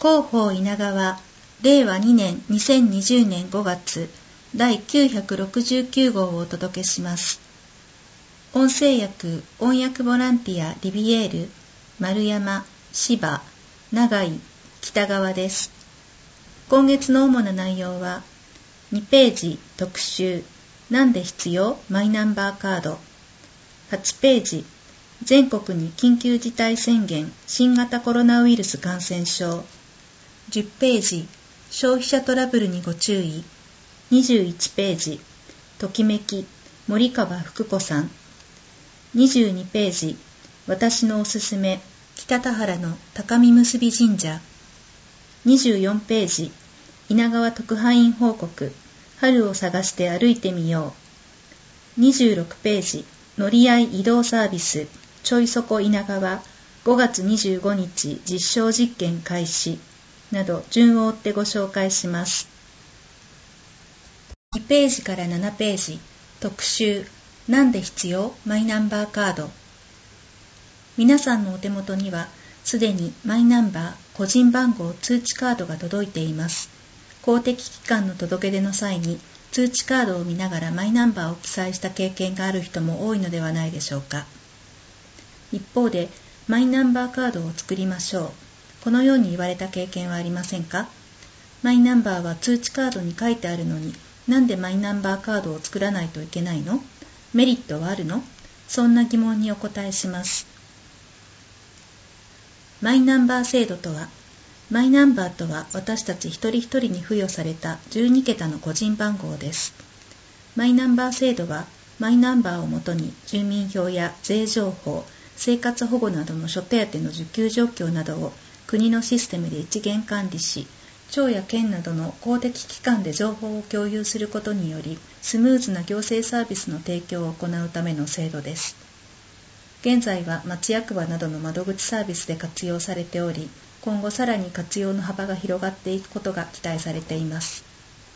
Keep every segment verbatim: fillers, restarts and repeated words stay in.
広報稲川れいわにねんにせんにじゅうねんごがつだいきゅうひゃくろくじゅうきゅうごうをお届けします。音声訳、音訳ボランティアリビエール、丸山、芝、長井、北川です。今月の主な内容は、にページ特集、なんで必要マイナンバーカード。はちページ、全国に緊急事態宣言、新型コロナウイルス感染症。じゅっページ、消費者トラブルにご注意。にじゅういちページ、ときめき、森川福子さん。にじゅうにページ、私のおすすめ、北田原の高見結び神社。にじゅうよんページ、稲川特派員報告、春を探して歩いてみよう。にじゅうろくページ、乗り合い移動サービス、ちょいそこ稲川、ごがつにじゅうごにち実証実験開始、など順を追ってご紹介します。にページからななページ、特集、なんで必要マイナンバーカード。皆さんのお手元にはすでにマイナンバー個人番号通知カードが届いています。公的機関の届け出の際に通知カードを見ながらマイナンバーを記載した経験がある人も多いのではないでしょうか。一方でマイナンバーカードを作りましょう。このように言われた経験はありませんか？マイナンバーは通知カードに書いてあるのに、なんでマイナンバーカードを作らないといけないの？メリットはあるの？そんな疑問にお答えします。マイナンバー制度とは、マイナンバーとは私たち一人一人に付与されたじゅうにけたの個人番号です。マイナンバー制度は、マイナンバーをもとに住民票や税情報、生活保護などの諸手当の受給状況などを国のシステムで一元管理し、町や県などの公的機関で情報を共有することにより、スムーズな行政サービスの提供を行うための制度です。現在は町役場などの窓口サービスで活用されており、今後さらに活用の幅が広がっていくことが期待されています。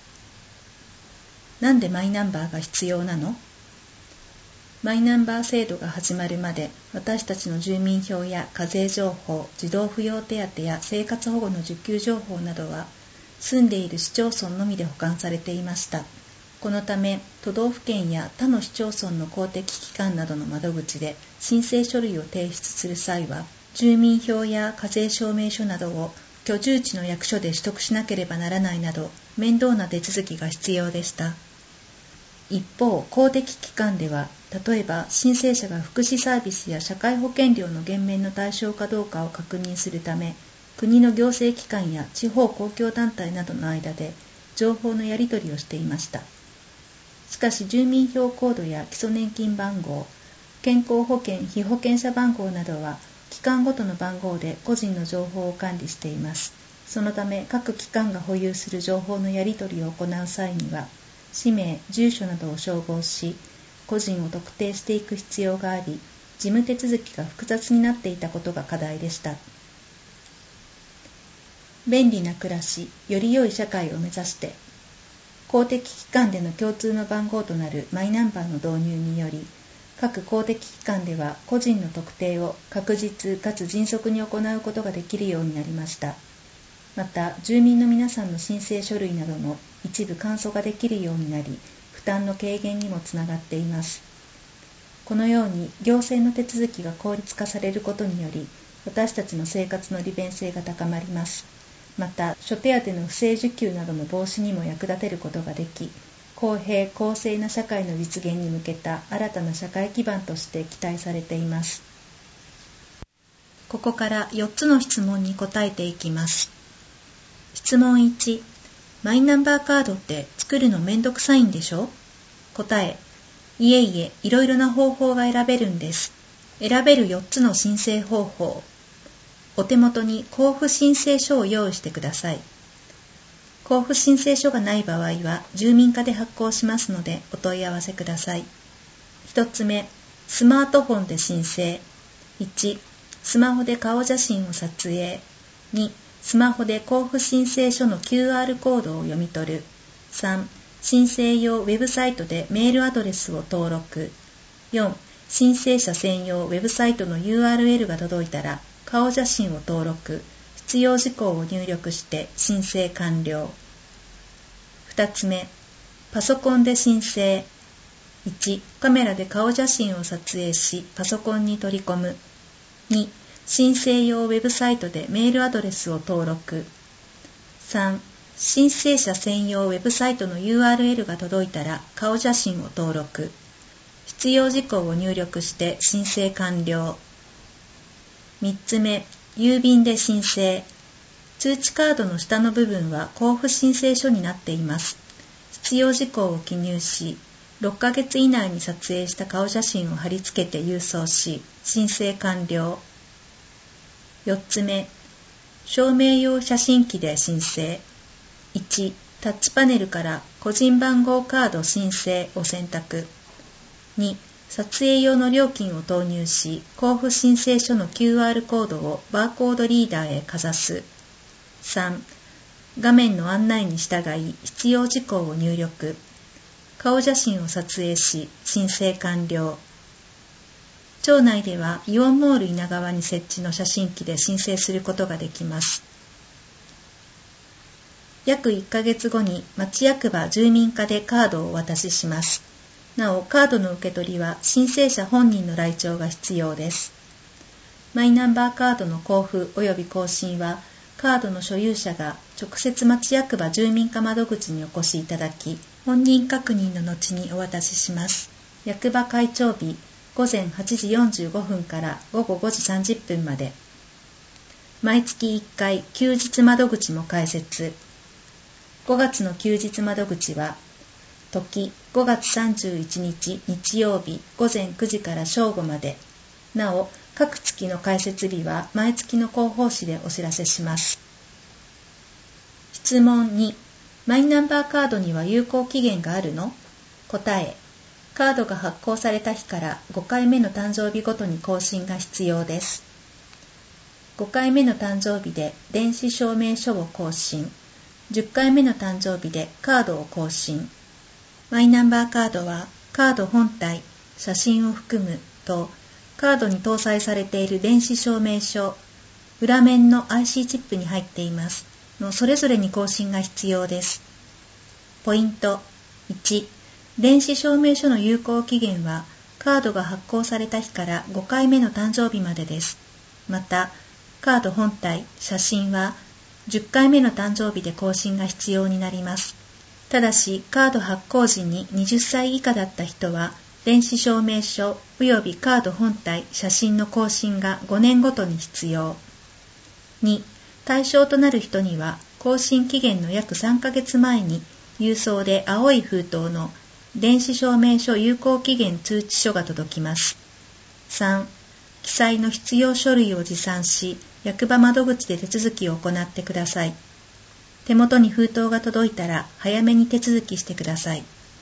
なんでマイナンバーが必要なの？マイナンバー制度が始まるまで、私たちの住民票や課税情報、児童扶養手当や生活保護の受給情報などは、住んでいる市町村のみで保管されていました。このため、都道府県や他の市町村の公的機関などの窓口で申請書類を提出する際は、住民票や課税証明書などを居住地の役所で取得しなければならないなど、面倒な手続きが必要でした。一方、公的機関では、例えば申請者が福祉サービスや社会保険料の減免の対象かどうかを確認するため、国の行政機関や地方公共団体などの間で情報のやり取りをしていました。しかし住民票コードや基礎年金番号、健康保険被保険者番号などは機関ごとの番号で個人の情報を管理しています。そのため各機関が保有する情報のやり取りを行う際には、氏名、住所などを照合し、個人を特定していく必要があり、事務手続きが複雑になっていたことが課題でした。便利な暮らし、より良い社会を目指して、公的機関での共通の番号となるマイナンバーの導入により、各公的機関では個人の特定を確実かつ迅速に行うことができるようになりました。また、住民の皆さんの申請書類などの一部簡素化できるようになり、負担の軽減にもつながっています。このように行政の手続きが効率化されることにより、私たちの生活の利便性が高まります。また、諸手当の不正受給などの防止にも役立てることができ、公平・公正な社会の実現に向けた新たな社会基盤として期待されています。ここからよっつの質問に答えていきます。質問いち、マイナンバーカードって作るのめんどくさいんでしょ？答え、いえいえ、いろいろな方法が選べるんです。選べるよっつの申請方法。お手元に交付申請書を用意してください。交付申請書がない場合は住民課で発行しますのでお問い合わせください。ひとつめ、スマートフォンで申請。いち、スマホで顔写真を撮影。に、スマホで交付申請書の キューアール コードを読み取る。さん、申請用ウェブサイトでメールアドレスを登録。よん、申請者専用ウェブサイトの ユーアールエル が届いたら顔写真を登録、 必要事項を入力して申請完了。ふたつめ、パソコンで申請。いち. カメラで顔写真を撮影しパソコンに取り込む。に. 申請用ウェブサイトでメールアドレスを登録。さん. 申請者専用ウェブサイトの ユーアールエル が届いたら顔写真を登録。必要事項を入力して申請完了。みっつめ、郵便で申請。通知カードの下の部分は交付申請書になっています。必要事項を記入し、ろっかげつ以内に撮影した顔写真を貼り付けて郵送し、申請完了。よっつめ、証明用写真機で申請。いち. タッチパネルから個人番号カード申請を選択。に. 撮影用の料金を投入し、交付申請書の キューアール コードをバーコードリーダーへかざす。さん. 画面の案内に従い必要事項を入力。顔写真を撮影し、申請完了。町内ではイオンモール稲川に設置の写真機で申請することができます。約いっかげつごに町役場住民課でカードをお渡しします。なお、カードの受け取りは申請者本人の来庁が必要です。マイナンバーカードの交付及び更新は、カードの所有者が直接町役場住民課窓口にお越しいただき、本人確認の後にお渡しします。役場開庁日、ごぜんはちじよんじゅうごふんからごごごじさんじゅっぷんまで。毎月いっかい休日窓口も開設。ごがつの休日窓口は、時ごがつさんじゅういちにち日曜日ごぜんくじから正午まで。なお、各月の開設日は毎月の広報誌でお知らせします。質問に、マイナンバーカードには有効期限があるの？答え、カードが発行された日からごかいめの誕生日ごとに更新が必要です。ごかいめの誕生日で電子証明書を更新。じゅっかいめの誕生日でカードを更新。マイナンバーカードはカード本体、写真を含むと、カードに搭載されている電子証明書、裏面の アイシー チップに入っていますのそれぞれに更新が必要です。ポイントいち、電子証明書の有効期限はカードが発行された日からごかいめの誕生日までです。また、カード本体、写真はじゅっかいめの誕生日で更新が必要になります。ただし、カード発行時にはたち以下だった人は、電子証明書及びカード本体、写真の更新がごねんごとに必要。に、対象となる人には、更新期限の約さんかげつまえに、郵送で青い封筒の電子証明書有効期限通知書が届きます。さん、記載の必要書類を持参し、役場窓口で手続きを行ってください。手元に封筒が届いたら早めに手続きしてください。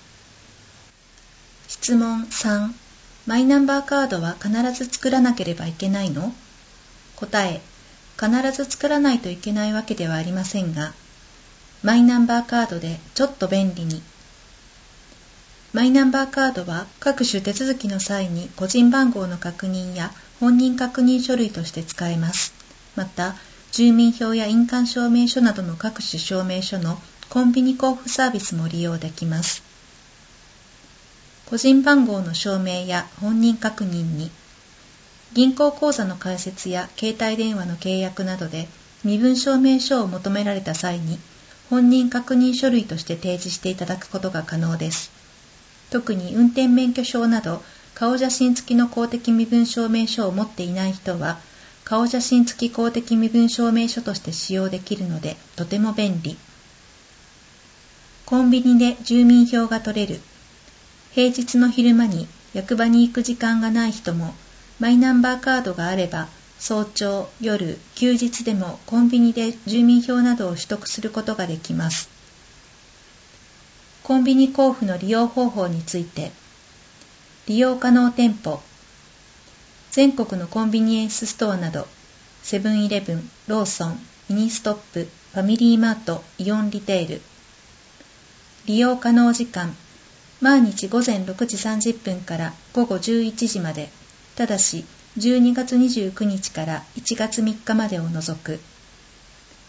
質問さん、マイナンバーカードは必ず作らなければいけないの？答え、必ず作らないといけないわけではありませんが、マイナンバーカードでちょっと便利に。マイナンバーカードは各種手続きの際に個人番号の確認や本人確認書類として使えます。また、住民票や印鑑証明書などの各種証明書のコンビニ交付サービスも利用できます。個人番号の証明や本人確認に、銀行口座の開設や携帯電話の契約などで身分証明書を求められた際に本人確認書類として提示していただくことが可能です。特に運転免許証など顔写真付きの公的身分証明書を持っていない人は顔写真付き公的身分証明書として使用できるのでとても便利。コンビニで住民票が取れる。平日の昼間に役場に行く時間がない人もマイナンバーカードがあれば早朝、夜、休日でもコンビニで住民票などを取得することができます。コンビニ交付の利用方法について、利用可能店舗、全国のコンビニエンスストアなど、セブンイレブン、ローソン、ミニストップ、ファミリーマート、イオンリテール。利用可能時間、毎日ごぜんろくじさんじゅっぷんからごごじゅういちじまで、ただしじゅうにがつにじゅうくにちからいちがつみっかまでを除く。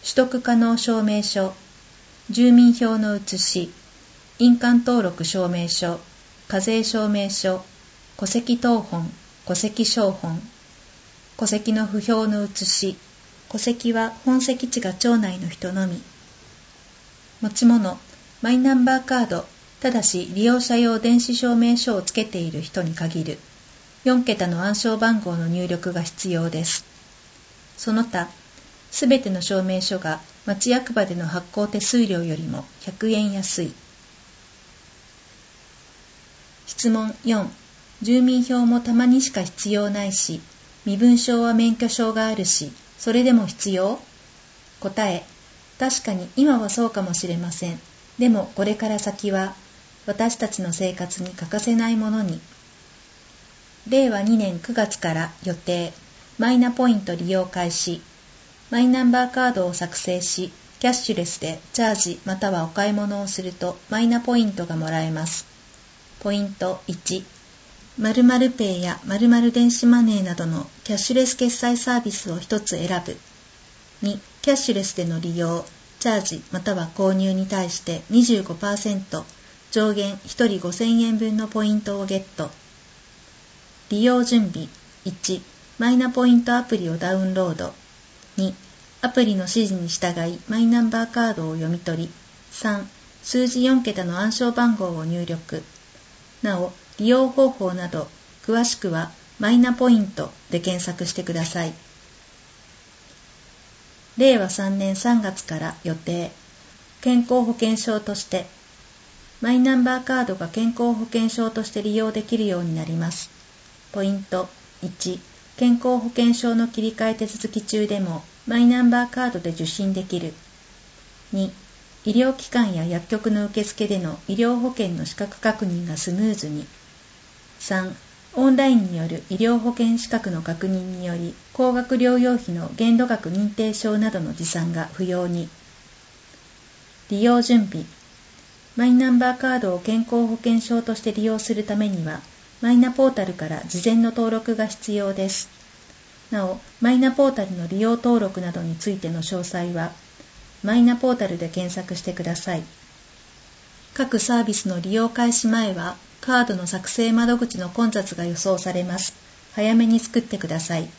取得可能証明書、住民票の写し、印鑑登録証明書、課税証明書、戸籍謄本、戸籍抄本、戸籍の不評の写し、戸籍は本籍地が町内の人のみ。持ち物、マイナンバーカード、ただし利用者用電子証明書をつけている人に限る。よんけたの暗証番号の入力が必要です。その他、すべての証明書が町役場での発行手数料よりもひゃくえん安い。質問よん、住民票もたまにしか必要ないし、身分証は免許証があるし、それでも必要？答え、確かに今はそうかもしれません。でもこれから先は、私たちの生活に欠かせないものに。れいわにねんくがつから予定、マイナポイント利用開始。マイナンバーカードを作成し、キャッシュレスでチャージまたはお買い物をするとマイナポイントがもらえます。ポイントいち、〇〇ペイや〇〇電子マネーなどのキャッシュレス決済サービスを一つ選ぶ。に、キャッシュレスでの利用、チャージまたは購入に対して にじゅうごパーセント、上限ひとりごせんえんぶんのポイントをゲット。利用準備。いち、マイナポイントアプリをダウンロード。に、アプリの指示に従いマイナンバーカードを読み取り。さん、数字よんけたの暗証番号を入力。なお、利用方法など、詳しくはマイナポイントで検索してください。れいわさんねんさんがつから予定、健康保険証として、マイナンバーカードが健康保険証として利用できるようになります。ポイントいち、健康保険証の切り替え手続き中でもマイナンバーカードで受診できる。に、医療機関や薬局の受付での医療保険の資格確認がスムーズに。さん、オンラインによる医療保険資格の確認により高額療養費の限度額認定証などの持参が不要に。利用準備。マイナンバーカードを健康保険証として利用するためにはマイナポータルから事前の登録が必要です。なお、マイナポータルの利用登録などについての詳細はマイナポータルで検索してください。各サービスの利用開始前はカードの作成窓口の混雑が予想されます。早めに作ってください。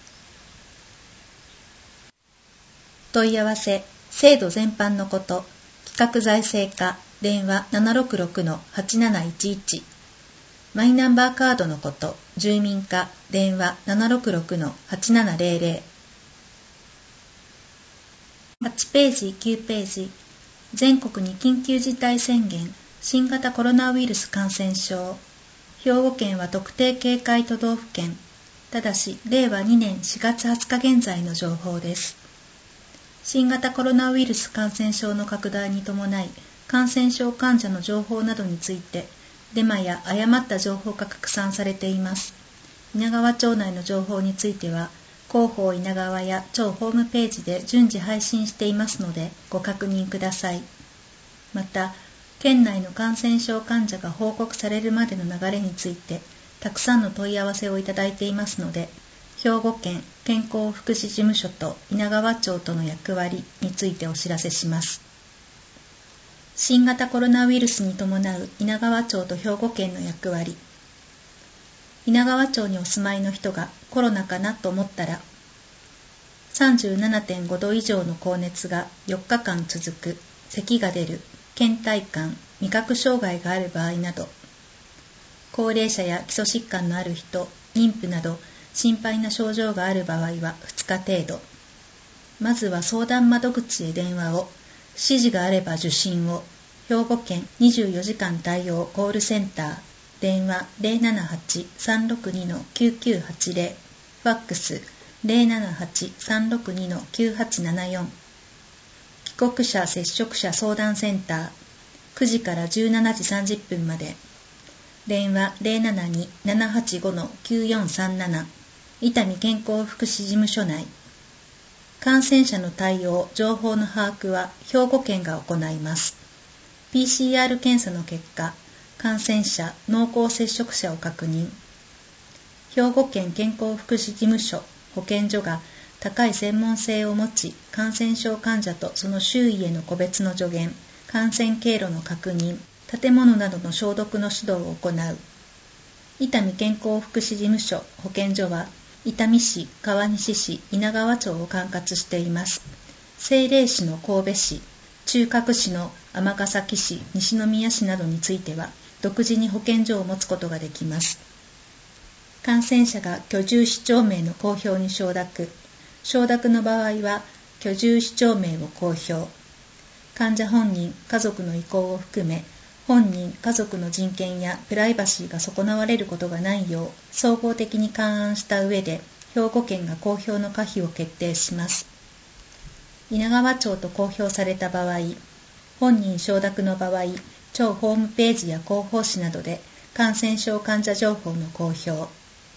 問い合わせ、制度全般のこと、企画財政課、電話 ななろくろくのはちなないちいち。マイナンバーカードのこと、住民課、電話 ななろくろくのはちななぜろぜろ。はちページ、きゅうページ。全国に緊急事態宣言。新型コロナウイルス感染症。兵庫県は特定警戒都道府県。ただし、れいわにねんしがつはつか現在の情報です。新型コロナウイルス感染症の拡大に伴い、感染症患者の情報などについて、デマや誤った情報が拡散されています。稲川町内の情報については、広報稲川や町ホームページで順次配信していますので、ご確認ください。また、県内の感染症患者が報告されるまでの流れについて、たくさんの問い合わせをいただいていますので、兵庫県健康福祉事務所と稲川町との役割についてお知らせします。新型コロナウイルスに伴う稲川町と兵庫県の役割。稲川町にお住まいの人がコロナかなと思ったら、さんじゅうななてんごど以上の高熱がよっかかん続く、咳が出る、倦怠感、味覚障害がある場合など、高齢者や基礎疾患のある人、妊婦など心配な症状がある場合はふつか程度。まずは相談窓口へ電話を、指示があれば受診を。兵庫県にじゅうよじかん対応コールセンター、電話 ゼロななはち さんろくに きゅうきゅうはちゼロ、ファックス ゼロななはち さんろくに きゅうはちななよん。帰国者接触者相談センター、くじからじゅうしちじさんじゅっぷんまで。電話 ゼロななに ななはちご きゅうよんさんなな。伊丹健康福祉事務所内。感染者の対応・情報の把握は兵庫県が行います。ピーシーアール 検査の結果、感染者・濃厚接触者を確認。兵庫県健康福祉事務所・保健所が高い専門性を持ち、感染症患者とその周囲への個別の助言、感染経路の確認、建物などの消毒の指導を行う。伊丹健康福祉事務所保健所は、伊丹市、川西市、稲川町を管轄しています。政令市の神戸市、中核市の尼崎市、西宮市などについては、独自に保健所を持つことができます。感染者が居住市町名の公表に承諾。承諾の場合は、居住市町名を公表。患者本人、家族の意向を含め、本人、家族の人権やプライバシーが損なわれることがないよう、総合的に勘案した上で、兵庫県が公表の可否を決定します。稲川町と公表された場合、本人承諾の場合、町ホームページや広報誌などで感染症患者情報の公表。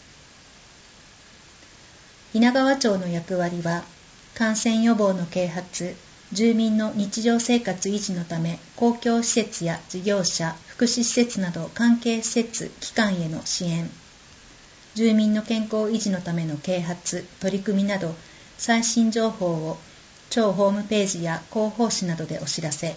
稲川町の役割は、感染予防の啓発、住民の日常生活維持のため、公共施設や事業者、福祉施設など関係施設、機関への支援、住民の健康維持のための啓発、取り組みなど、最新情報を町ホームページや広報誌などでお知らせ。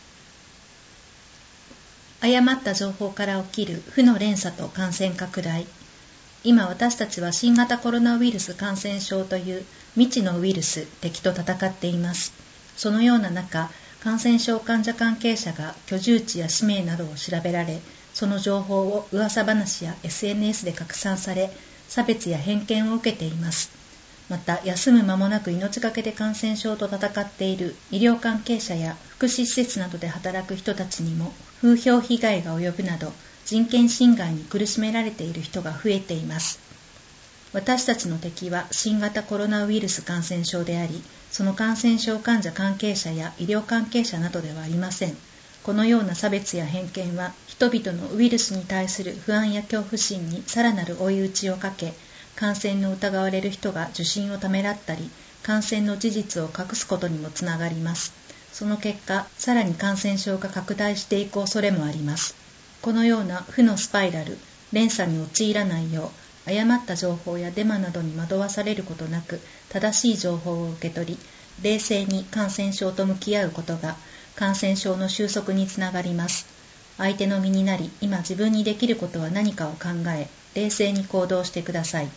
誤った情報から起きる負の連鎖と感染拡大。今私たちは新型コロナウイルス感染症という未知のウイルス、敵と戦っています。そのような中、感染症患者関係者が居住地や氏名などを調べられ、その情報を噂話や エスエヌエス で拡散され、差別や偏見を受けています。また、休む間もなく命がけで感染症と戦っている医療関係者や福祉施設などで働く人たちにも風評被害が及ぶなど、人権侵害に苦しめられている人が増えています。私たちの敵は新型コロナウイルス感染症であり、その感染症患者関係者や医療関係者などではありません。このような差別や偏見は、人々のウイルスに対する不安や恐怖心にさらなる追い打ちをかけ、感染の疑われる人が受診をためらったり、感染の事実を隠すことにもつながります。その結果、さらに感染症が拡大していく恐れもあります。このような負のスパイラル、連鎖に陥らないよう、誤った情報やデマなどに惑わされることなく、正しい情報を受け取り、冷静に感染症と向き合うことが、感染症の収束につながります。相手の身になり、今自分にできることは何かを考え、冷静に行動してください。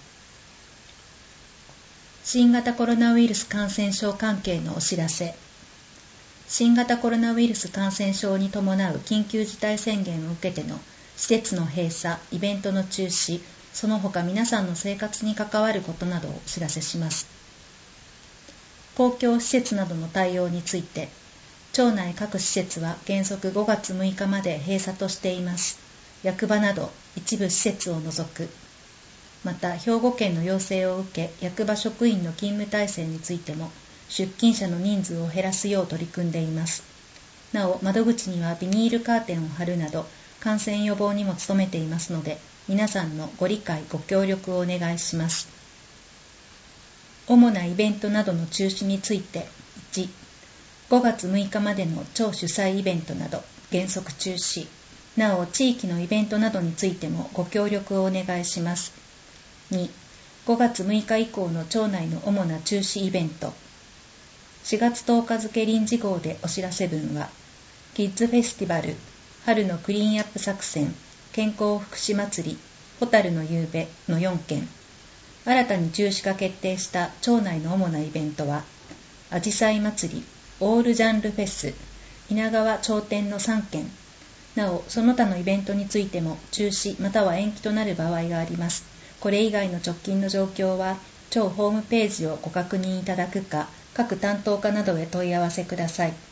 新型コロナウイルス感染症関係のお知らせ。新型コロナウイルス感染症に伴う緊急事態宣言を受けての施設の閉鎖、イベントの中止、その他皆さんの生活に関わることなどをお知らせします。公共施設などの対応について、町内各施設は原則ごがつむいかまで閉鎖としています。役場など一部施設を除く。また、兵庫県の要請を受け、役場職員の勤務体制についても、出勤者の人数を減らすよう取り組んでいます。なお、窓口にはビニールカーテンを貼るなど、感染予防にも努めていますので、皆さんのご理解、ご協力をお願いします。主なイベントなどの中止について、いち、ごがつむいかまでの町主催イベントなど、原則中止。なお、地域のイベントなどについてもご協力をお願いします。に、ごがつむいか以降の町内の主な中止イベント。しがつとおか付臨時号でお知らせ文は、キッズフェスティバル、春のクリーンアップ作戦、健康福祉祭り、ホタルの夕べのよんけん。新たに中止が決定した町内の主なイベントは、あじさい祭り、オールジャンルフェス、稲川町店のさんけん。なお、その他のイベントについても中止または延期となる場合があります。これ以外の直近の状況は、町ホームページをご確認いただくか、各担当課などへ問い合わせください。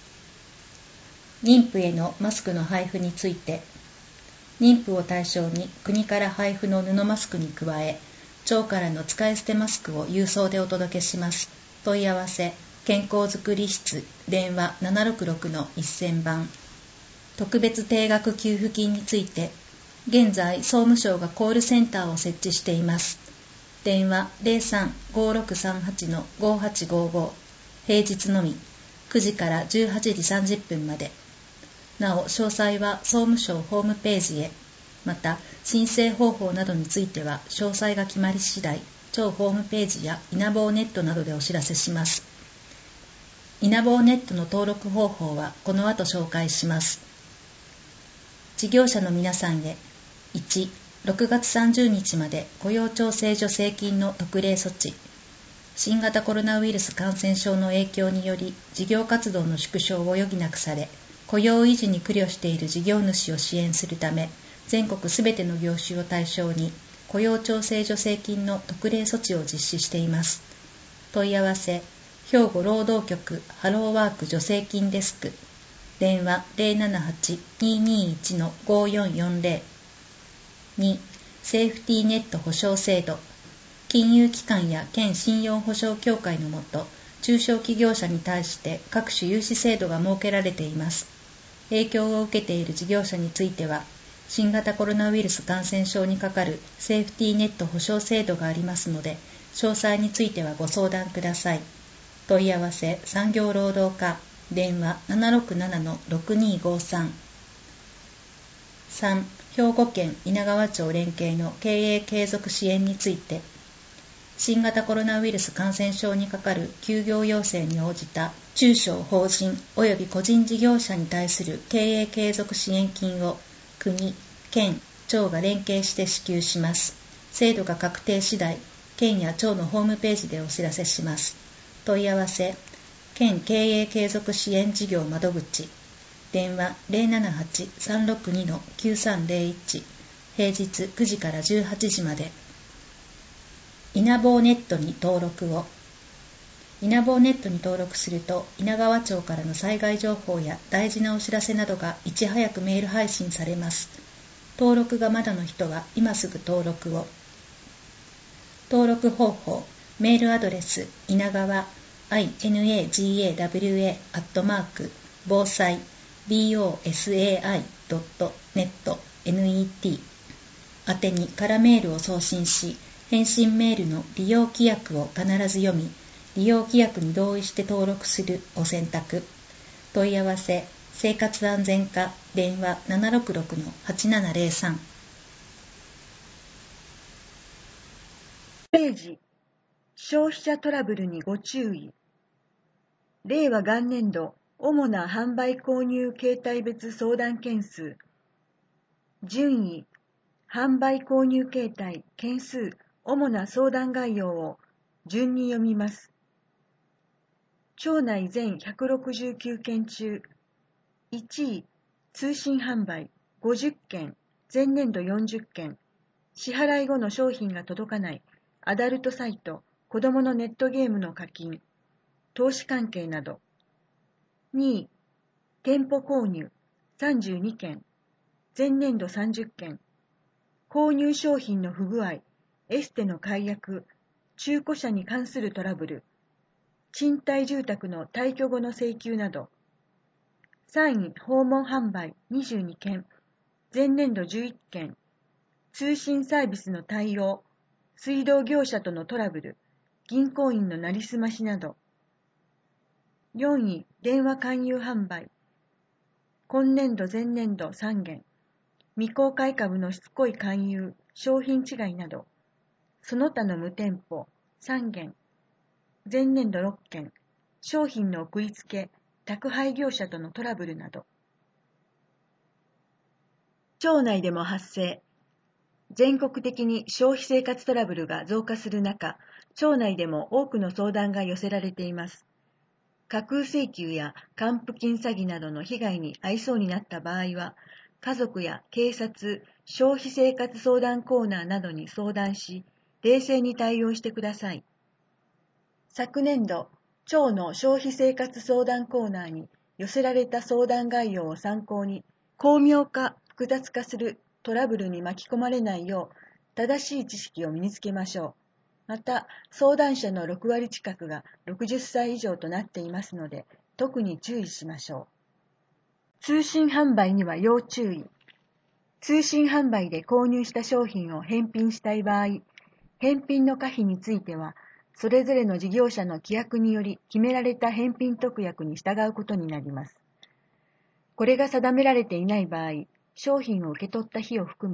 妊婦へのマスクの配布について、妊婦を対象に国から配布の布マスクに加え、町からの使い捨てマスクを郵送でお届けします。問い合わせ、健康づくり室、電話ななろくろくのせんばん。特別定額給付金について、現在総務省がコールセンターを設置しています。電話 ゼロさん ごろくさんはち ごはちごご、平日のみ、くじからじゅうはちじさんじゅっぷんまで。なお、詳細は総務省ホームページへ。また、申請方法などについては、詳細が決まり次第、 超ホームページやイナボーネットなどでお知らせします。イナボーネットの登録方法はこの後紹介します。事業者の皆さんへ、いち、ろくがつさんじゅうにちまで雇用調整助成金の特例措置。新型コロナウイルス感染症の影響により事業活動の縮小を余儀なくされ、雇用維持に苦慮している事業主を支援するため、全国すべての業種を対象に雇用調整助成金の特例措置を実施しています。問い合わせ、兵庫労働局ハローワーク助成金デスク、電話 ゼロななはち にーにーいち ごーよんよんゼロ。に、セーフティーネット保証制度。金融機関や県信用保証協会のもと、中小企業者に対して各種融資制度が設けられています。影響を受けている事業者については、新型コロナウイルス感染症にかかるセーフティーネット保証制度がありますので、詳細についてはご相談ください。問い合わせ産業労働課、電話 ななろくななのろくにーごーさん。さん、兵庫県稲川町連携の経営継続支援について、新型コロナウイルス感染症にかかる休業要請に応じた中小法人及び個人事業者に対する経営継続支援金を国、県、町が連携して支給します。制度が確定次第、県や町のホームページでお知らせします。問い合わせ、県経営継続支援事業窓口、電話 ゼロななはち さんろくに きゅうさんゼロいち、平日くじからじゅうはちじまで。イナボーネットに登録を。イナボーネットに登録すると、稲川町からの災害情報や大事なお知らせなどがいち早くメール配信されます。登録がまだの人は今すぐ登録を。登録方法、メールアドレス、稲川 イナガワ アットマーク防災 ボサイ ドットネット ネット宛てに空メールを送信し、返信メールの利用規約を必ず読み、利用規約に同意して登録するを選択。問い合わせ、生活安全課、電話 ななろくろく はちななゼロさん。 ページ、消費者トラブルにご注意。令和元年度、主な販売購入形態別相談件数。順位、販売購入形態、件数、主な相談概要を順に読みます。町内全ひゃくろくじゅうきゅうけん中、いちい、通信販売ごじゅっけん、前年度よんじゅっけん、支払い後の商品が届かないアダルトサイト、子供のネットゲームの課金、投資関係など。にい、店舗購入さんじゅうにけん、前年度さんじゅっけん、購入商品の不具合、エステの解約、中古車に関するトラブル、賃貸住宅の退去後の請求など。さんい、訪問販売にじゅうにけん、前年度じゅういっけん、通信サービスの対応、水道業者とのトラブル、銀行員のなりすましなど。よんい、電話勧誘販売、今年度前年度さんけん、未公開株のしつこい勧誘、商品違いなど。その他の無店舗さんけん、前年度ろっけん、商品の送りつけ、宅配業者とのトラブルなど。町内でも発生。全国的に消費生活トラブルが増加する中、町内でも多くの相談が寄せられています。架空請求や還付金詐欺などの被害に遭いそうになった場合は、家族や警察、消費生活相談コーナーなどに相談し、冷静に対応してください。昨年度、町の消費生活相談コーナーに寄せられた相談概要を参考に、巧妙化、複雑化するトラブルに巻き込まれないよう、正しい知識を身につけましょう。また、相談者のろくわり近くがろくじゅっさい以上となっていますので、特に注意しましょう。通信販売には要注意。通信販売で購入した商品を返品したい場合、返品の可否については、それぞれの事業者の規約により決められた返品特約に従うことになります。これが定められていない場合、商品を受け取った日を含め、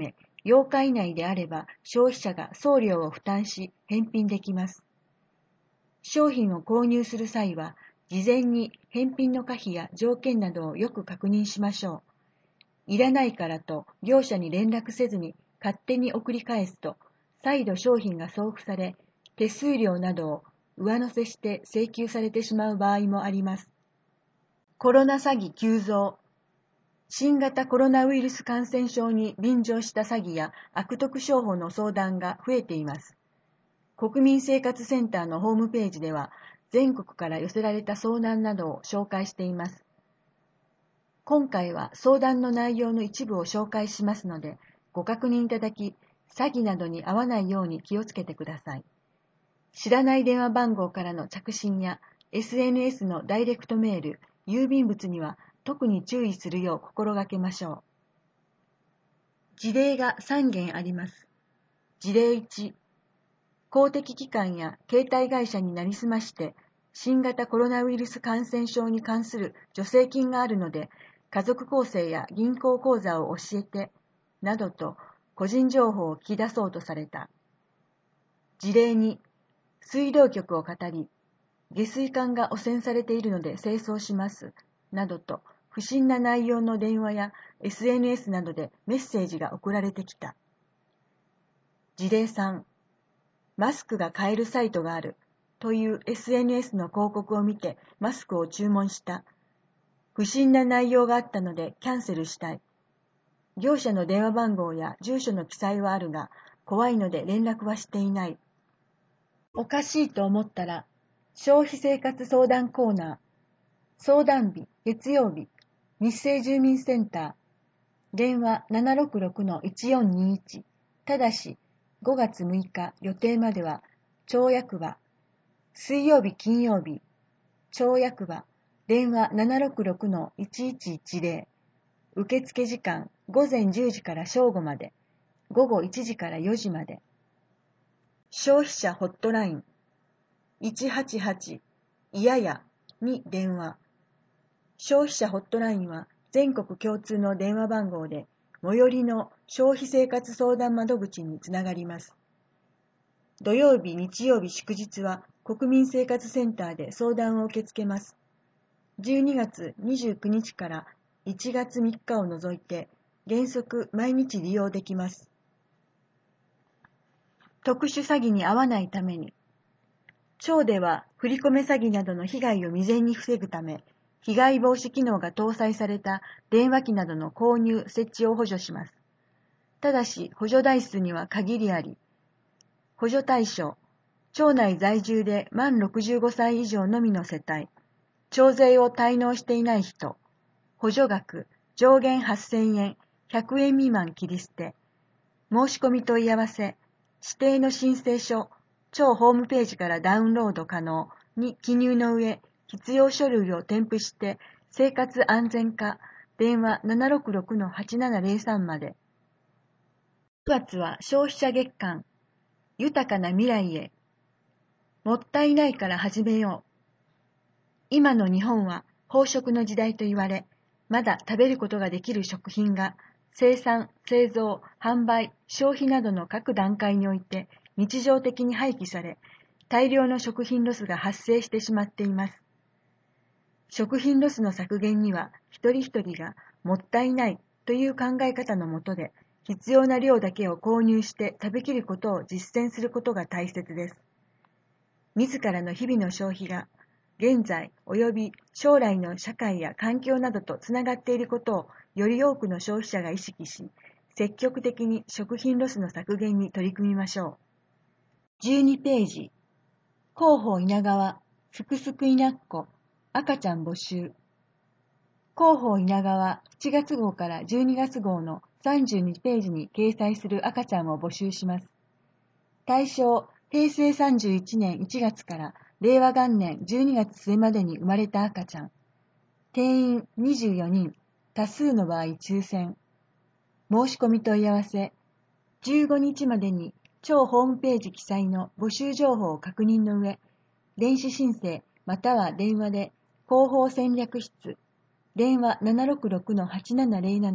ようか以内であれば消費者が送料を負担し返品できます。商品を購入する際は、事前に返品の可否や条件などをよく確認しましょう。いらないからと業者に連絡せずに勝手に送り返すと、再度商品が送付され、手数料などを上乗せして請求されてしまう場合もあります。コロナ詐欺急増。新型コロナウイルス感染症に便乗した詐欺や悪徳商法の相談が増えています。国民生活センターのホームページでは、全国から寄せられた相談などを紹介しています。今回は相談の内容の一部を紹介しますので、ご確認いただき、詐欺などに遭わないように気をつけてください。知らない電話番号からの着信や エスエヌエス のダイレクトメール、郵便物には特に注意するよう心がけましょう。事例がさん件あります。事例いち、公的機関や携帯会社になりすまして、新型コロナウイルス感染症に関する助成金があるので、家族構成や銀行口座を教えて、などと個人情報を聞き出そうとされた。事例に、水道局を語り、下水管が汚染されているので清掃します、などと不審な内容の電話や エスエヌエス などでメッセージが送られてきた。事例さん、マスクが買えるサイトがあるという エスエヌエス の広告を見てマスクを注文した。不審な内容があったのでキャンセルしたい。業者の電話番号や住所の記載はあるが、怖いので連絡はしていない。おかしいと思ったら、消費生活相談コーナー、相談日月曜日、日生住民センター、電話 ななろくろくのいちよんにいち、ただしごがつむいか予定までは、町役場、水曜日金曜日、町役場、電話 ななろくろくのいちいちいちぜろ、受付時間ごぜんじゅうじから正午まで、ごごいちじからよじまで。消費者ホットラインいちはちはちいややに電話。消費者ホットラインは全国共通の電話番号で、最寄りの消費生活相談窓口につながります。土曜日、日曜日、祝日は国民生活センターで相談を受け付けます。じゅうにがつにじゅうくにちからいちがつみっかを除いて原則毎日利用できます。特殊詐欺に遭わないために、町では振り込め詐欺などの被害を未然に防ぐため、被害防止機能が搭載された電話機などの購入・設置を補助します。ただし、補助台数には限りあり、補助対象、町内在住で満ろくじゅうごさい以上のみの世帯、町税を滞納していない人、補助額、上限はっせんえん、ひゃくえん未満切り捨て、申し込み問い合わせ、指定の申請書、町ホームページからダウンロード可能に記入の上、必要書類を添付して生活安全課、電話 ななろくろくのはちななぜろさん まで。くがつは消費者月間、豊かな未来へ。もったいないから始めよう。今の日本は飽食の時代と言われ、まだ食べることができる食品が生産、製造、販売、消費などの各段階において日常的に廃棄され、大量の食品ロスが発生してしまっています。食品ロスの削減には、一人一人がもったいないという考え方のもとで、必要な量だけを購入して食べきることを実践することが大切です。自らの日々の消費が、現在及び将来の社会や環境などとつながっていることをより多くの消費者が意識し、積極的に食品ロスの削減に取り組みましょう。じゅうにページ、広報稲川、すくすくいなっこ、赤ちゃん募集。広報稲川しちがつごうからじゅうにがつごうのさんじゅうにページに掲載する赤ちゃんを募集します。対象、へいせいさんじゅういちねんいちがつかられいわがんねんじゅうにがつすえまでに生まれた赤ちゃん。定員にじゅうよにん、多数の場合抽選。申し込み問い合わせ、じゅうごにちまでに町ホームページ記載の募集情報を確認の上、電子申請または電話で広報戦略室、電話 ななろくろくのはちななぜろなな、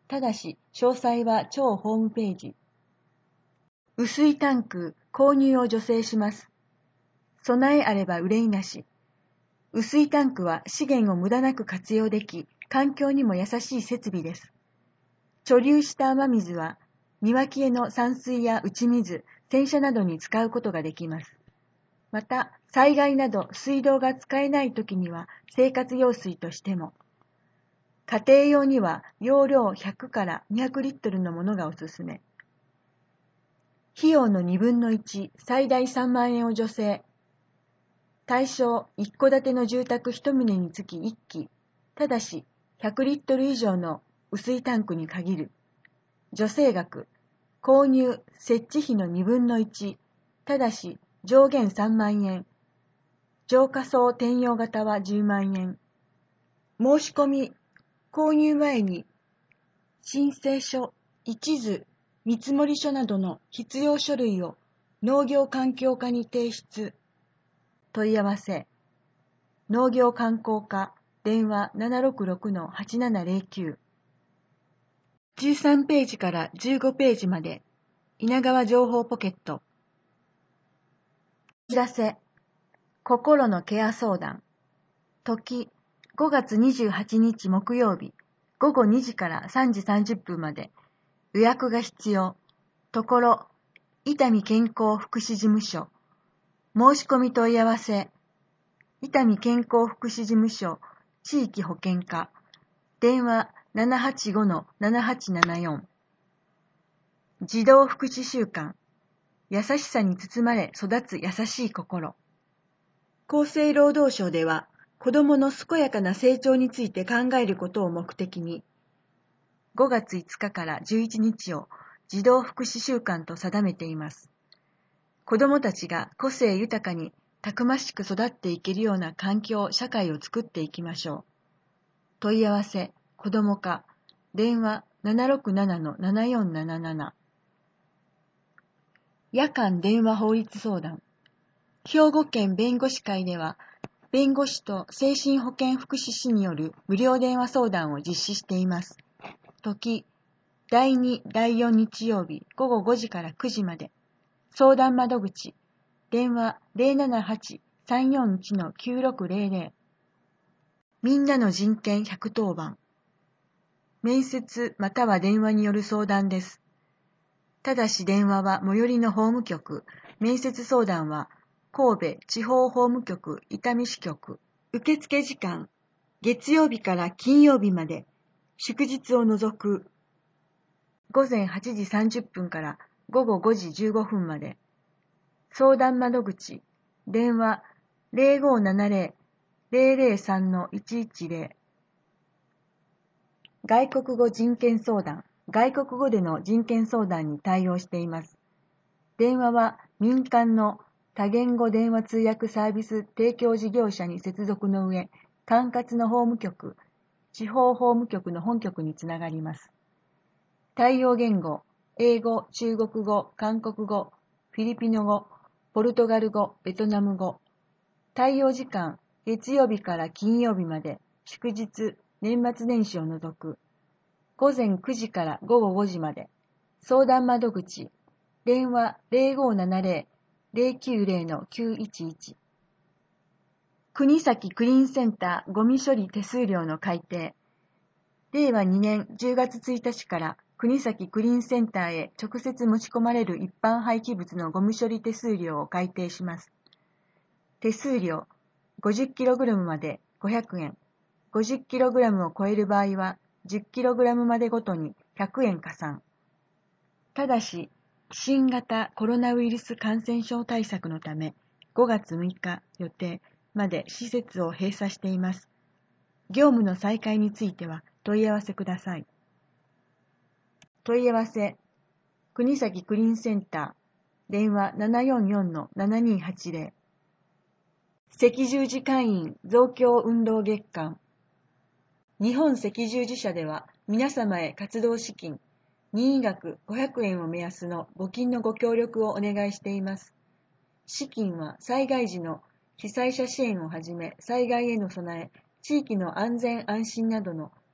ただし、詳細は超ホームページ。雨水タンク購入を助成します。備えあれば憂いなし。雨水タンクは資源を無駄なく活用でき、環境にも優しい設備です。貯留した雨水は、庭木への散水や打ち水、洗車などに使うことができます。また、災害など水道が使えないときには生活用水としても、家庭用には容量ひゃくからにひゃくリットルのものがおすすめ。費用のにぶんのいち、最大さんまんえんを助成。対象、一戸建ての住宅いち棟につきいっき、ただしひゃくリットル以上の雨水タンクに限る。助成額、購入・設置費のにぶんのいち、ただし上限さんまんえん。浄化槽転用型はじゅうまんえん。申し込み、購入前に、申請書、一図、見積書などの必要書類を農業環境課に提出。問い合わせ、農業観光課、電話 ななろくろくのはちななゼロきゅう。じゅうさんページからじゅうごページまで、稲川情報ポケット。お知らせ、心のケア相談。時、ごがつにじゅうはちにち木曜日、ごごにじからさんじさんじゅっぷんまで、予約が必要。ところ、伊丹健康福祉事務所。申し込み問い合わせ。伊丹健康福祉事務所、地域保健課。電話 ななはちごのななはちななよん。児童福祉週間。優しさに包まれ育つ優しい心。厚生労働省では、子どもの健やかな成長について考えることを目的に、ごがついつかからじゅういちにちを児童福祉週間と定めています。子どもたちが個性豊かにたくましく育っていけるような環境、社会を作っていきましょう。問い合わせ、子ども課、電話 ななろくななのななよんなななな。夜間電話法律相談。兵庫県弁護士会では、弁護士と精神保健福祉士による無料電話相談を実施しています。時、だいに、だいよん日曜日ごごごじからくじまで。相談窓口、電話 ゼロななはちさんよんいちのきゅうろくゼロゼロ。みんなの人権ひゃくとおばん。面接または電話による相談です。ただし電話は最寄りの法務局、面接相談は神戸地方法務局伊丹支局。受付時間、月曜日から金曜日まで、祝日を除く、ごぜんはちじさんじゅっぷんからごごごじじゅうごふんまで。相談窓口、電話 ゼロごななゼロ ゼロゼロさんのいちいちゼロ。外国語人権相談、外国語での人権相談に対応しています。電話は民間の多言語電話通訳サービス提供事業者に接続の上、管轄の法務局、地方法務局の本局につながります。対応言語、英語、中国語、韓国語、フィリピノ語、ポルトガル語、ベトナム語。対応時間、月曜日から金曜日まで、祝日、年末年始を除く。ごぜんくじからごごごじまで。相談窓口、電話 ゼロごななゼロ ゼロきゅうゼロのきゅういちいち。国崎クリーンセンターゴミ処理手数料の改定。れいわにねんじゅうがつついたちから国崎クリーンセンターへ直接持ち込まれる一般廃棄物のゴミ処理手数料を改定します。手数料 ごじゅっキログラム までごひゃくえん、ごじゅっキログラム を超える場合はじゅっキログラム までごとにひゃくえん加算。ただし、新型コロナウイルス感染症対策のため、ごがつむいか予定まで施設を閉鎖しています。業務の再開については問い合わせください。問い合わせ、国崎クリーンセンター、電話 ななよんよんのななにーはちゼロ。赤十字会員増強運動月間。日本赤十字社では皆様へ活動資金、任意額ごひゃくえんを目安の募金のご協力をお願いしています。資金は災害時の被災者支援をはじめ災害への備え、地域の安全安心などの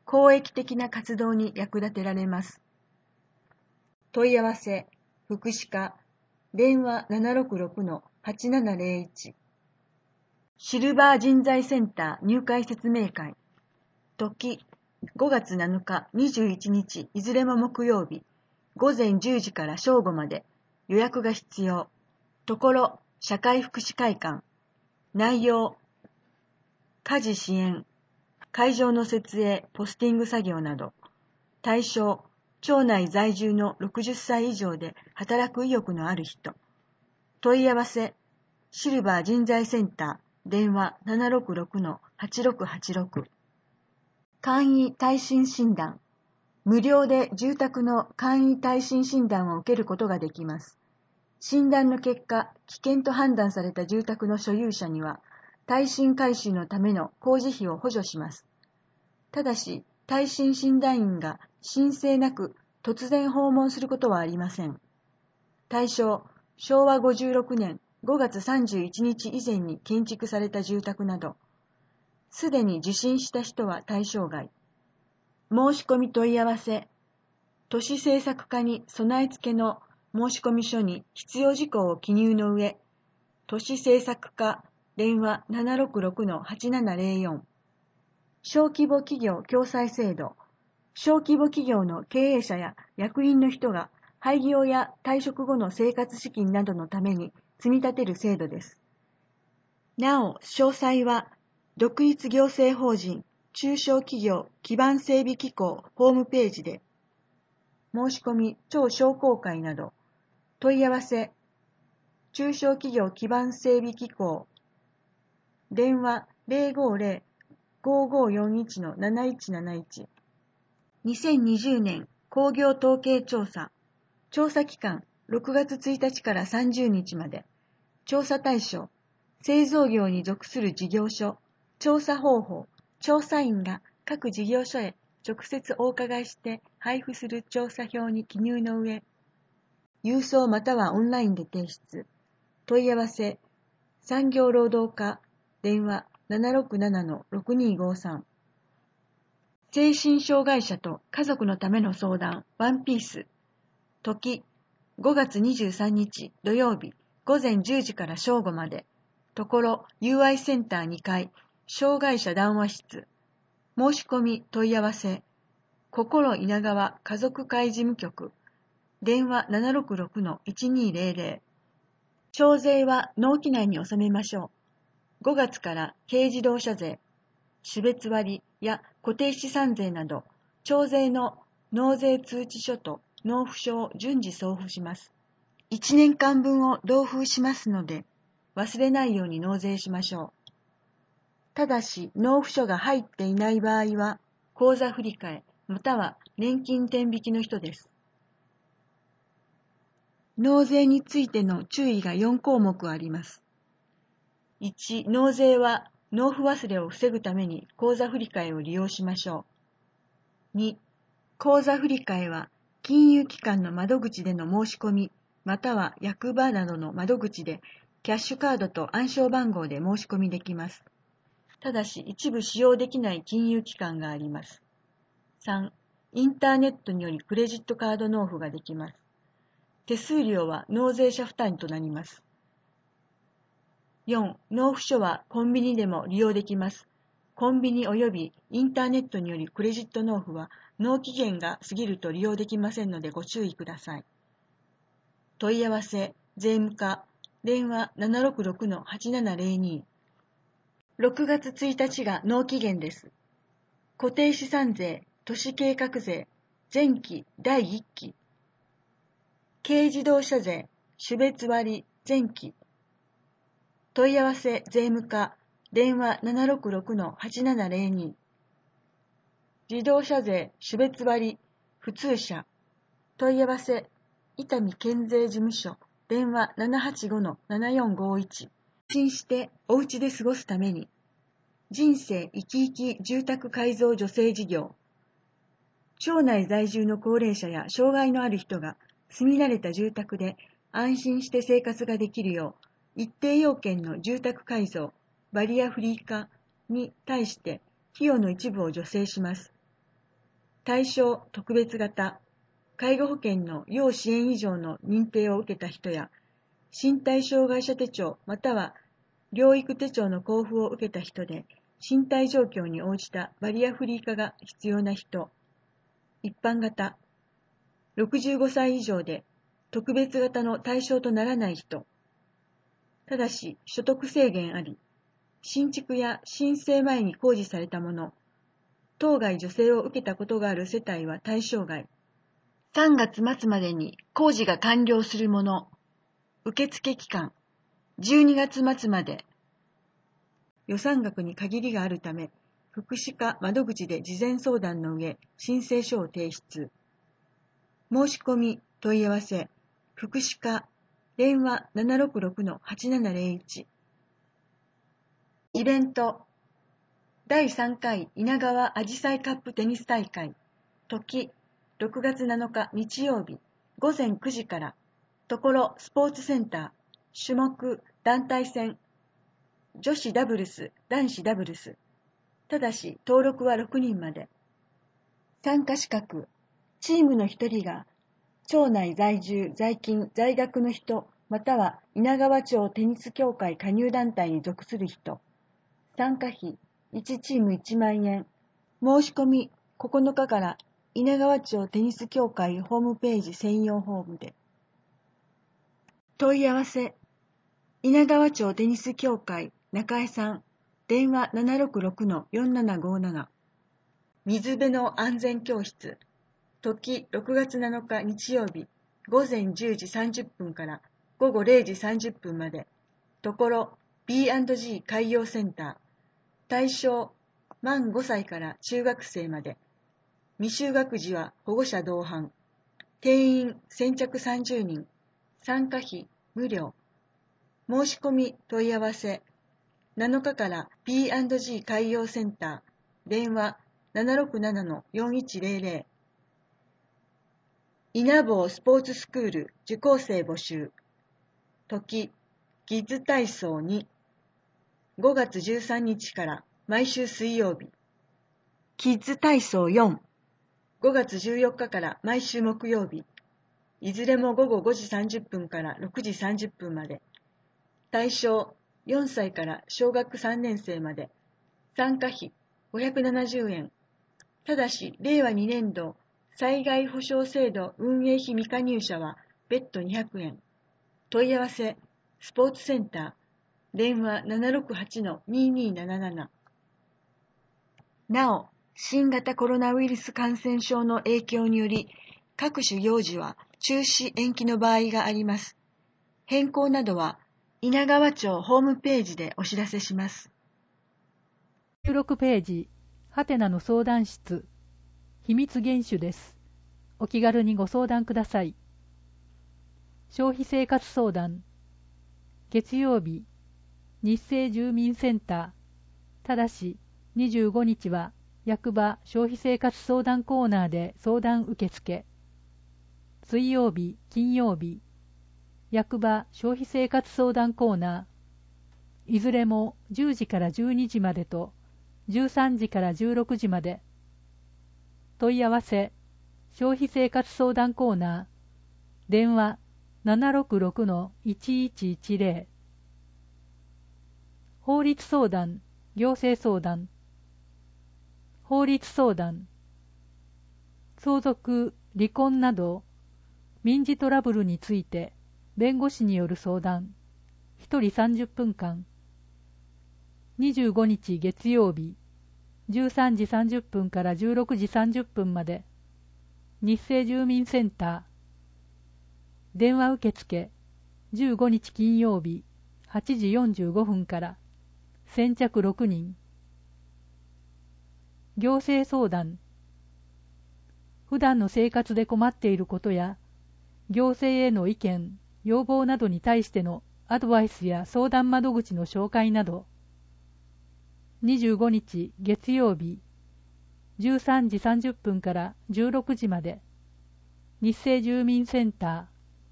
公益的な活動に役立てられます。問い合わせ、福祉課、電話 ななろくろくのはちななぜろいち。シルバー人材センター入会説明会。時、ごがつなのか、にじゅういちにち、いずれも木曜日、ごぜんじゅうじから正午まで、予約が必要。ところ、社会福祉会館。内容、家事支援、会場の設営、ポスティング作業など。対象、町内在住のろくじゅっさい以上で働く意欲のある人。問い合わせ、シルバー人材センター、電話 ななろくろくのはちろくはちろく。簡易耐震診断。無料で住宅の簡易耐震診断を受けることができます。診断の結果、危険と判断された住宅の所有者には、耐震改修のための工事費を補助します。ただし、耐震診断員が申請なく突然訪問することはありません。対象、しょうわごじゅうろくねんごがつさんじゅういちにち以前に建築された住宅など、すでに受診した人は対象外。申し込み問い合わせ、都市政策課に備え付けの申込書に必要事項を記入の上、都市政策課電話 ななろくろくのはちななぜろよん。小規模企業共済制度。小規模企業の経営者や役員の人が廃業や退職後の生活資金などのために積み立てる制度です。なお、詳細は独立行政法人中小企業基盤整備機構ホームページで、申し込み超商工会など、問い合わせ、中小企業基盤整備機構、電話 ぜろごぜろ ごごよんいちのなないちなないち。にせんにじゅうねん工業統計調査。調査期間ろくがつついたちからさんじゅうにちまで。調査対象、製造業に属する事業所。調査方法、調査員が各事業所へ直接お伺いして配布する調査票に記入の上、郵送またはオンラインで提出。問い合わせ、産業労働課、電話 ななろくななのろくにごさん。精神障害者と家族のための相談、ワンピース。時、ごがつにじゅうさんにち土曜日、ごぜんじゅうじから正午まで。ところ、ユーアイ センターにかい、障害者談話室。申し込み問い合わせ、心稲川家族会事務局。電話 ななろくろくのいちにぜろぜろ。徴税は納期内に納めましょう。ごがつから軽自動車税、種別割や固定資産税など、徴税の納税通知書と納付書を順次送付します。いちねんかんぶんを同封しますので、忘れないように納税しましょう。ただし、納付書が入っていない場合は、口座振替または年金天引きの人です。納税についての注意がよんこうもくあります。いち、納税は納付忘れを防ぐために口座振替を利用しましょう。に、口座振替は金融機関の窓口での申し込み、または役場などの窓口でキャッシュカードと暗証番号で申し込みできます。ただし一部使用できない金融機関があります。さん、インターネットによりクレジットカード納付ができます。手数料は納税者負担となります。よん、納付書はコンビニでも利用できます。コンビニ及びインターネットによりクレジット納付は納期限が過ぎると利用できませんのでご注意ください。問い合わせ、税務課、電話 ななろくろくのはちななぜろに。ろくがつついたちが納期限です。固定資産税、都市計画税、前期だいいっき。軽自動車税、種別割、前期。問い合わせ税務課、電話 ななろくろくのはちななぜろに。自動車税、種別割、普通車。問い合わせ、伊丹県税事務所、電話 ななはちごのななよんごいち。安心してお家で過ごすために。人生生き生き住宅改造助成事業。町内在住の高齢者や障害のある人が住み慣れた住宅で安心して生活ができるよう、一定要件の住宅改造、バリアフリー化に対して費用の一部を助成します。 対象特別型、介護保険の要支援以上の認定を受けた人や、身体障害者手帳または療育手帳の交付を受けた人で、身体状況に応じたバリアフリー化が必要な人、一般型、ろくじゅうごさい以上で特別型の対象とならない人、ただし所得制限あり、新築や申請前に公示されたもの、当該助成を受けたことがある世帯は対象外。さんがつ末までに工事が完了するもの、受付期間、じゅうにがつ末まで。予算額に限りがあるため、福祉課窓口で事前相談の上、申請書を提出。申し込み、問い合わせ、福祉課、電話 ななろくろくのはちななぜろいち。イベント、だいさんかい稲川あじさいカップテニス大会、時、ろくがつなのか日曜日、ごぜんくじから、ところスポーツセンター、種目、団体戦、女子ダブルス、男子ダブルス。ただし、登録はろくにんまで。参加資格、チームのひとりが、町内在住、在勤、在学の人、または稲川町テニス協会加入団体に属する人。参加費、いちチームいちまんえん。申し込み、ここのかから稲川町テニス協会ホームページ専用ホームで。問い合わせ、稲川町テニス協会中江さん、電話 ななろくろくのよんななごなな。水辺の安全教室、時ろくがつなのか日曜日、ごぜんじゅうじさんじゅっぷんからごごれいじさんじゅっぷんまで。ところ ビーアンドジー 海洋センター。対象、満ごさいから中学生まで。未就学児は保護者同伴。定員先着さんじゅうにん。参加費無料。申し込み問い合わせ。なのかから ビーアンドジー 海洋センター。電話 ななろくななのよんいちぜろぜろ。稲坊スポーツスクール受講生募集。時、キッズ体操に。ごがつじゅうさんにちから毎週水曜日。キッズ体操よん。ごがつじゅうよっかから毎週木曜日。いずれもごごごじさんじゅっぷんからろくじさんじゅっぷんまで。対象、よんさいから小学さんねんせいまで。参加費ごひゃくななじゅうえん。ただし、れいわにねんど災害保障制度運営費未加入者は別途にひゃくえん。問い合わせ、スポーツセンター。電話 ななろくはちのにーにーなななな。なお、新型コロナウイルス感染症の影響により、各種行事は中止延期の場合があります。変更などは、稲川町ホームページでお知らせします。 じゅうろくページ、ハテナの相談室、秘密厳守です。お気軽にご相談ください。消費生活相談、月曜日、日生住民センター、ただしにじゅうごにちは役場消費生活相談コーナーで相談受付。水曜日、金曜日、役場消費生活相談コーナー、いずれもじゅうじからじゅうにじまでとじゅうさんじからじゅうろくじまで。問い合わせ、消費生活相談コーナー、電話 ななろくろくのいちいちいちぜろ。法律相談、行政相談。法律相談、相続、離婚など民事トラブルについて弁護士による相談、ひとりさんじゅっぷんかん。にじゅうごにち月曜日、じゅうさんじさんじゅっぷんからじゅうろくじさんじゅっぷんまで。日生住民センター。電話受付、じゅうごにち金曜日、はちじよんじゅうごふんから。先着ろくにん。行政相談。普段の生活で困っていることや、行政への意見、要望などに対してのアドバイスや相談窓口の紹介など。にじゅうごにち月曜日、じゅうさんじさんじゅっぷんからじゅうろくじまで。日生住民センター。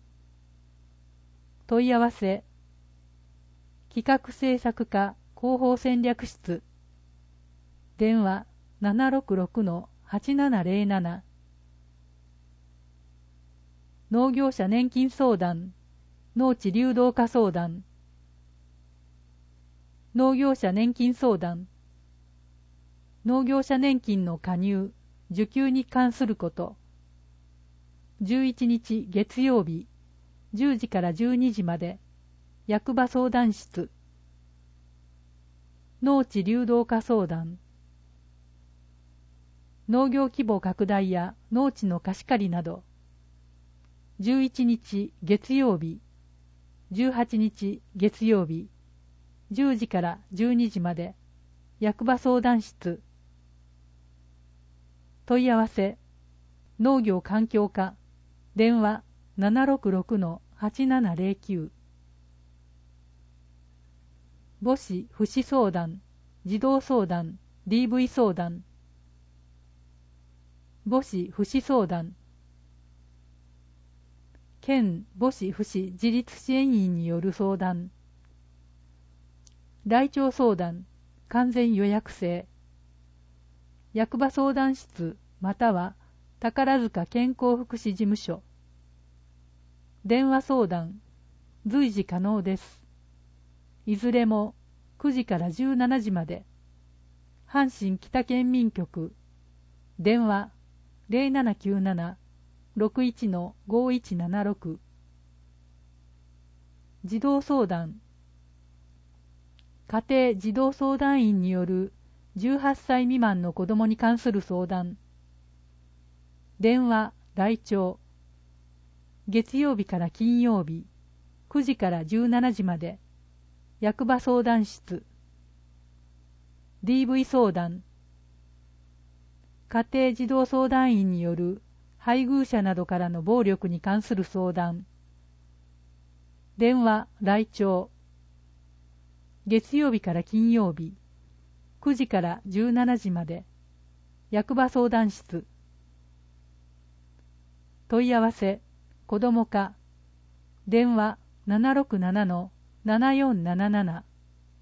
問い合わせ、企画制作課広報戦略室。電話 ななろくろくのはちななゼロなな。農業者年金相談、農地流動化相談。農業者年金相談。農業者年金の加入、受給に関すること。じゅういちにち月曜日、じゅうじからじゅうにじまで、役場相談室。農地流動化相談。農業規模拡大や農地の貸し借りなど。じゅういちにち月曜日、じゅうはちにち月曜日、じゅうじからじゅうにじまで、役場相談室。問い合わせ、農業環境課、電話 ななろくろくのはちななゼロきゅう。母子福祉相談、児童相談、ディーブイ 相談。母子福祉相談。県母子福祉自立支援員による相談。来庁相談、完全予約制。役場相談室または宝塚健康福祉事務所。電話相談、随時可能です。いずれもくじからじゅうしちじまで。阪神北県民局。電話 ゼロななきゅうなな ろくいちのごいちななろく。児童相談。家庭児童相談員によるじゅうはっさい未満の子どもに関する相談。電話、来庁。月曜日から金曜日、くじからじゅうしちじまで。役場相談室。ディーブイ 相談。家庭児童相談員による配偶者などからの暴力に関する相談。電話、来庁。月曜日から金曜日、くじからじゅうしちじまで。役場相談室。問い合わせ、子ども課。電話 ななろくななのななよんなななな。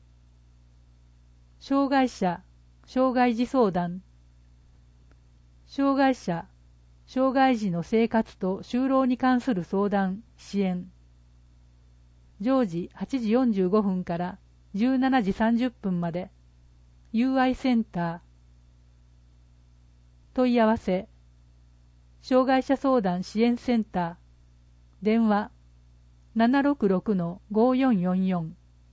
障害者、障害児相談。障害者、障害児の生活と就労に関する相談、支援。常時はちじよんじゅうごふんからじゅうしちじさんじゅっぷんまで。ユーアイ センター。問い合わせ、障害者相談支援センター。電話 ななろくろくのごよんよんよん。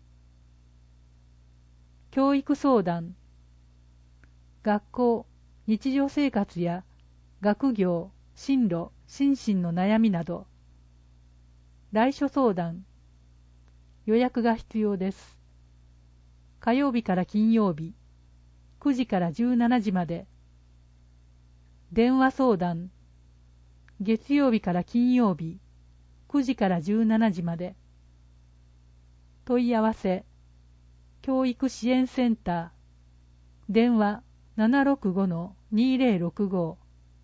教育相談。学校、日常生活や学業、進路、心身の悩みなど。来所相談。予約が必要です。火曜日から金曜日、くじからじゅうしちじまで。電話相談。月曜日から金曜日、くじからじゅうしちじまで。問い合わせ、教育支援センター。電話 ななろくごのにぜろろくご。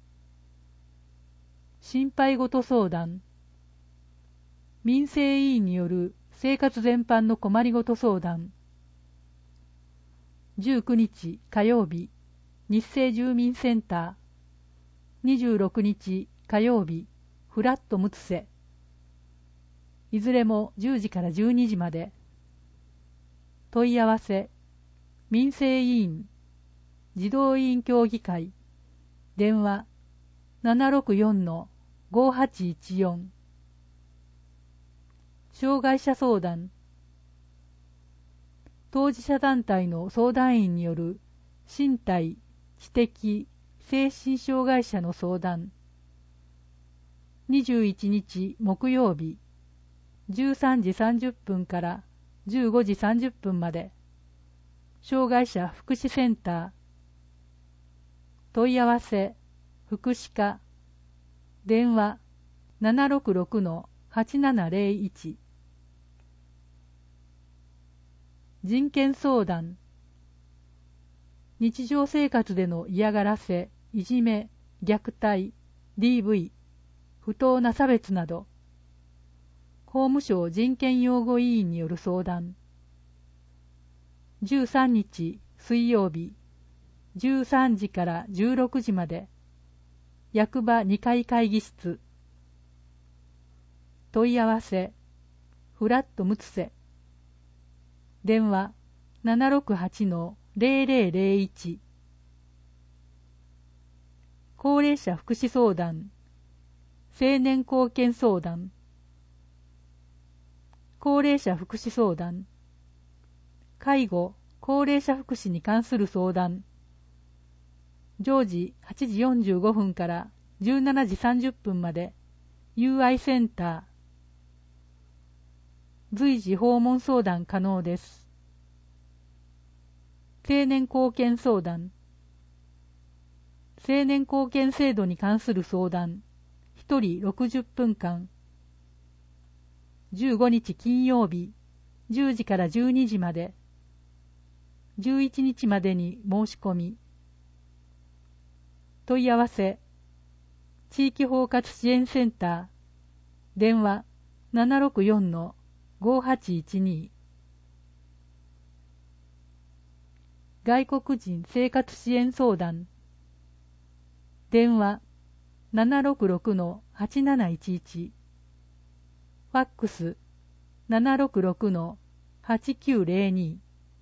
心配事相談。民生委員による生活全般の困りごと相談。じゅうくにち火曜日、日生住民センター。にじゅうろくにち火曜日、フラットムツセ。いずれもじゅうじからじゅうにじまで。問い合わせ、民生委員、児童委員協議会。電話 ななろくよんのごはちいちよん。障害者相談。当事者団体の相談員による身体、知的、精神障害者の相談。にじゅういちにち木曜日、じゅうさんじさんじゅっぷんからじゅうごじさんじゅっぷんまで。障害者福祉センター。問い合わせ、福祉課。電話 ななろくろくのはちななゼロいち。人権相談。日常生活での嫌がらせ、いじめ、虐待、ディーブイ、不当な差別など。法務省人権擁護委員による相談。じゅうさんにち水曜日、 じゅうさんじからじゅうろくじまで、役場にかい会議室。問い合わせ、フラットムツセ。電話 ななろくはちのゼロゼロゼロいち。高齢者福祉相談、青年貢献相談、高齢者福祉相談、介護・高齢者福祉に関する相談。常時はちじよんじゅうごふんからじゅうしちじさんじゅっぷんまで ユーアイ センター。随時訪問相談可能です。青年貢献相談。青年貢献制度に関する相談。ひとりろくじゅっぷんかん。じゅうごにち金曜日、じゅうじからじゅうにじまで。じゅういちにちまでに申し込み。問い合わせ、地域包括支援センター、電話 ななろくよんのごはちいちに。外国人生活支援相談、電話 ななろくろくのはちなないちいち。ファックス ななろくろくのはちきゅうゼロに。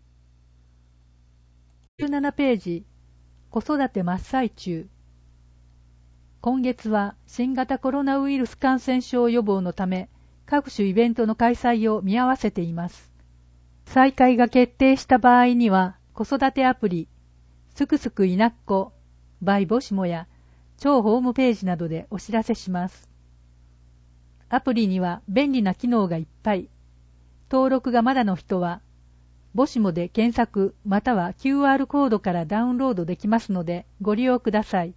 じゅうななページ、子育て真っ最中。今月は新型コロナウイルス感染症予防のため、各種イベントの開催を見合わせています。再開が決定した場合には、子育てアプリ、すくすくいなっこ、by ぼしもや、超ホームページなどでお知らせします。アプリには便利な機能がいっぱい。登録がまだの人は、ぼしもで検索または キューアール コードからダウンロードできますのでご利用ください。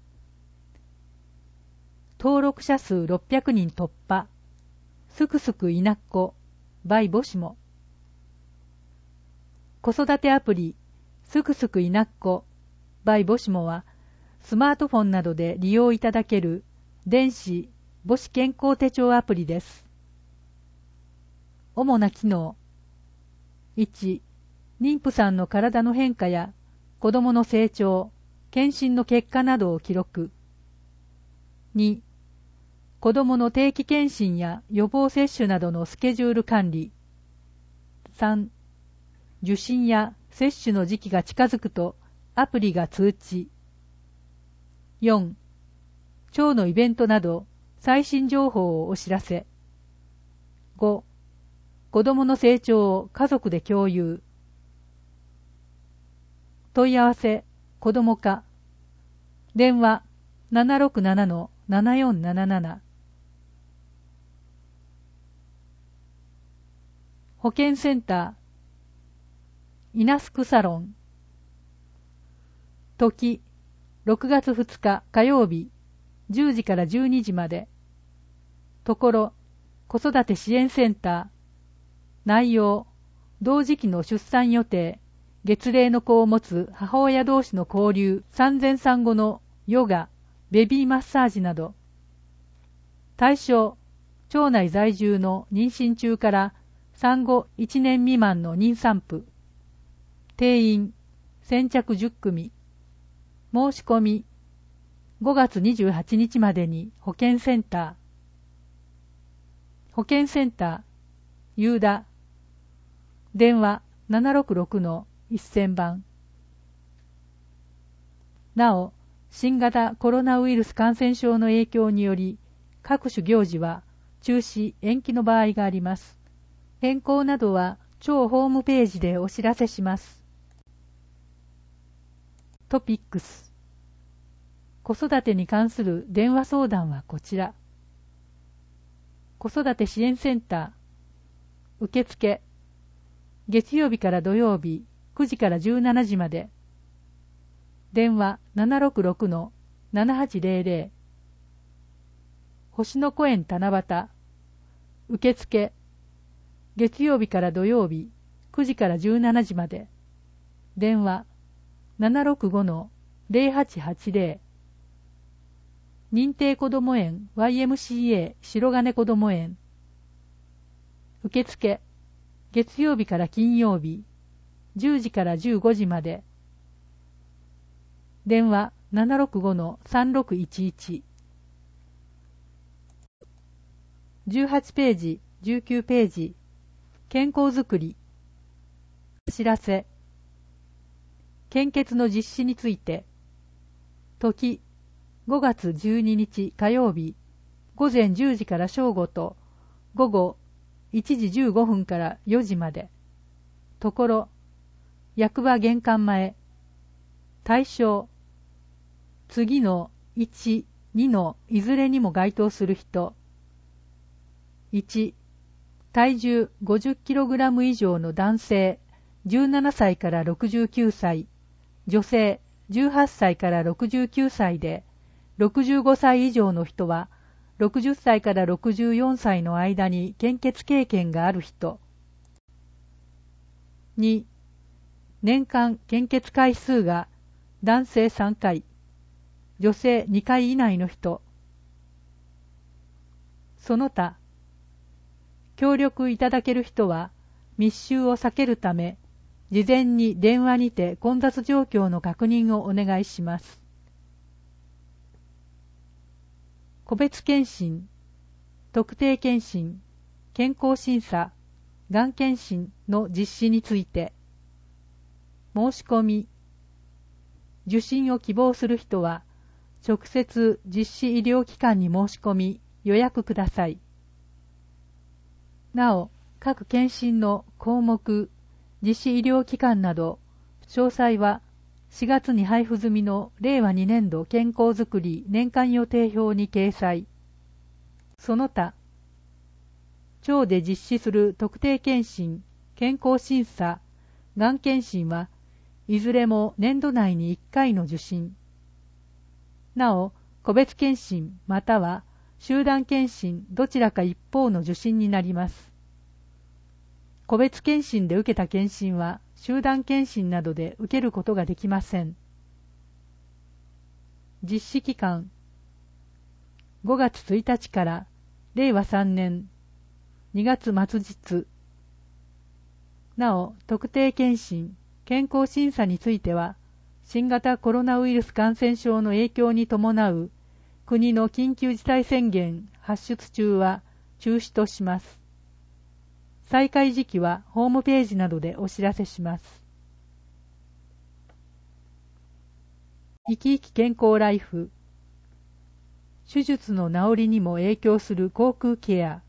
登録者数ろっぴゃくにん突破。すくすくいなっこ by ぼしも。子育てアプリすくすくいなっこ by ぼしもはスマートフォンなどで利用いただける電子母子健康手帳アプリです。主な機能。いち、妊婦さんの体の変化や子供の成長、検診の結果などを記録。に、子供の定期検診や予防接種などのスケジュール管理。さん、受診や接種の時期が近づくとアプリが通知。よん、町のイベントなど最新情報をお知らせ。ご、子供の成長を家族で共有。問い合わせ、子ども課。電話 ななろくななのななよんなななな。保健センター、イナスクサロン。時、ろくがつふつか火曜日、じゅうじからじゅうにじまで。ところ、子育て支援センター。内容、同時期の出産予定、月齢の子を持つ母親同士の交流、産前産後のヨガ、ベビーマッサージなど。対象、町内在住の妊娠中から産後いちねん未満の妊産婦。定員、先着じゅっくみ。申し込み、ごがつにじゅうはちにちまでに保健センター。保健センター、ユーダ。電話 ななろくろくのせんばん。なお、新型コロナウイルス感染症の影響により、各種行事は中止・延期の場合があります。変更などは町ホームページでお知らせします。トピックス。子育てに関する電話相談はこちら。子育て支援センター。受付。月曜日から土曜日くじからじゅうしちじまで。電話 ななろくろくのななはちゼロゼロ。星の子園七夕。受付。月曜日から土曜日くじからじゅうしちじまで。電話 ななろくごのゼロはちはちゼロ。認定こども園 ワイエムシーエー 白金こども園。受付。月曜日から金曜日じゅうじからじゅうごじまで。 電話 ななろくごのさんろくいちいち。じゅうはちページ、じゅうきゅうページ。健康づくり。お知らせ。献血の実施について。時、ごがつじゅうににち火曜日、午前じゅうじから正午と、午後いちじじゅうごふんからよじまで。ところ、役場玄関前。対象、次のいち、にのいずれにも該当する人。いち、体重 ごじゅっキログラム 以上の男性、じゅうななさいからろくじゅうきゅうさい、女性じゅうはっさいからろくじゅうきゅうさいで、ろくじゅうごさい以上の人は、ろくじゅっさいからろくじゅうよんさいの間に献血経験がある人。に、年間献血回数が男性さんかい、女性にかい以内の人。その他、協力いただける人は密集を避けるため、事前に電話にて混雑状況の確認をお願いします。個別検診、特定検診、健康審査、がん検診の実施について。申し込み、受診を希望する人は、直接実施医療機関に申し込み、予約ください。なお、各検診の項目、実施医療機関など、詳細はしがつに配布済みのれいわにねんど健康づくり年間予定表に掲載。その他、町で実施する特定検診、健康審査、がん検診はいずれも年度内にいっかいの受診。なお、個別検診または集団検診どちらか一方の受診になります。個別検診で受けた検診は集団検診などで受けることができません。実施期間、ごがつついたちかられいわさんねんにがつ末日。なお、特定検診、健康審査については、新型コロナウイルス感染症の影響に伴う国の緊急事態宣言発出中は中止とします。再開時期はホームページなどでお知らせします。生き生き健康ライフ。手術の治りにも影響する口腔ケア。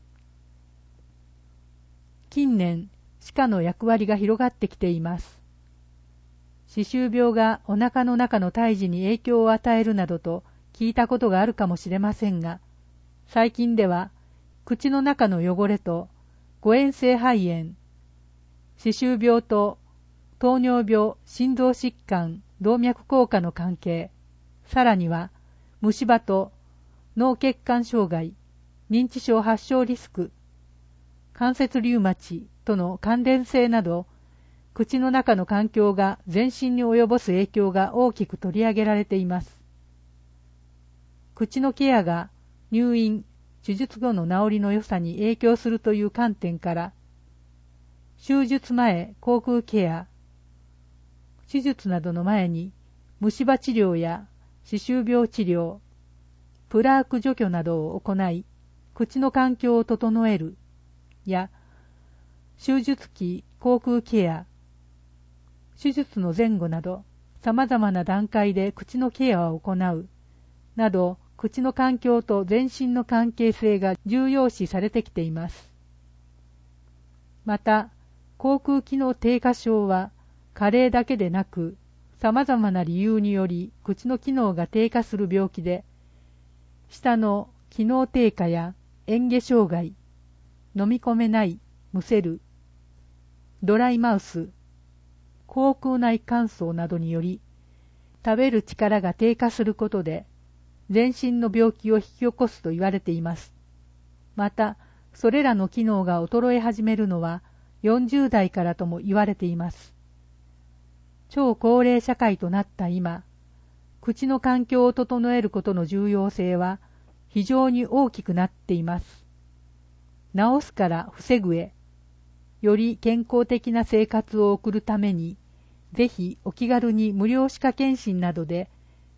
近年、歯科の役割が広がってきています。歯周病がお腹の中の胎児に影響を与えるなどと聞いたことがあるかもしれませんが、最近では口の中の汚れと誤嚥性肺炎、歯周病と糖尿病、心臓疾患、動脈硬化の関係、さらには虫歯と脳血管障害、認知症発症リスク、関節リウマチとの関連性など、口の中の環境が全身に及ぼす影響が大きく取り上げられています。口のケアが入院、手術後の治りの良さに影響するという観点から、手術前口腔ケア、手術などの前に虫歯治療や歯周病治療、プラーク除去などを行い、口の環境を整える、や、手術期口腔ケア、手術の前後など、様々な段階で口のケアを行う、など、口の環境と全身の関係性が重要視されてきています。また、口腔機能低下症は、加齢だけでなく、様々な理由により口の機能が低下する病気で、舌の機能低下や嚥下障害、飲み込めない、むせる、ドライマウス、口腔内乾燥などにより、食べる力が低下することで、全身の病気を引き起こすと言われています。また、それらの機能が衰え始めるのはよんじゅうだいからとも言われています。超高齢社会となった今、口の環境を整えることの重要性は非常に大きくなっています。治すから防ぐへ、より健康的な生活を送るために、ぜひお気軽に無料歯科検診などで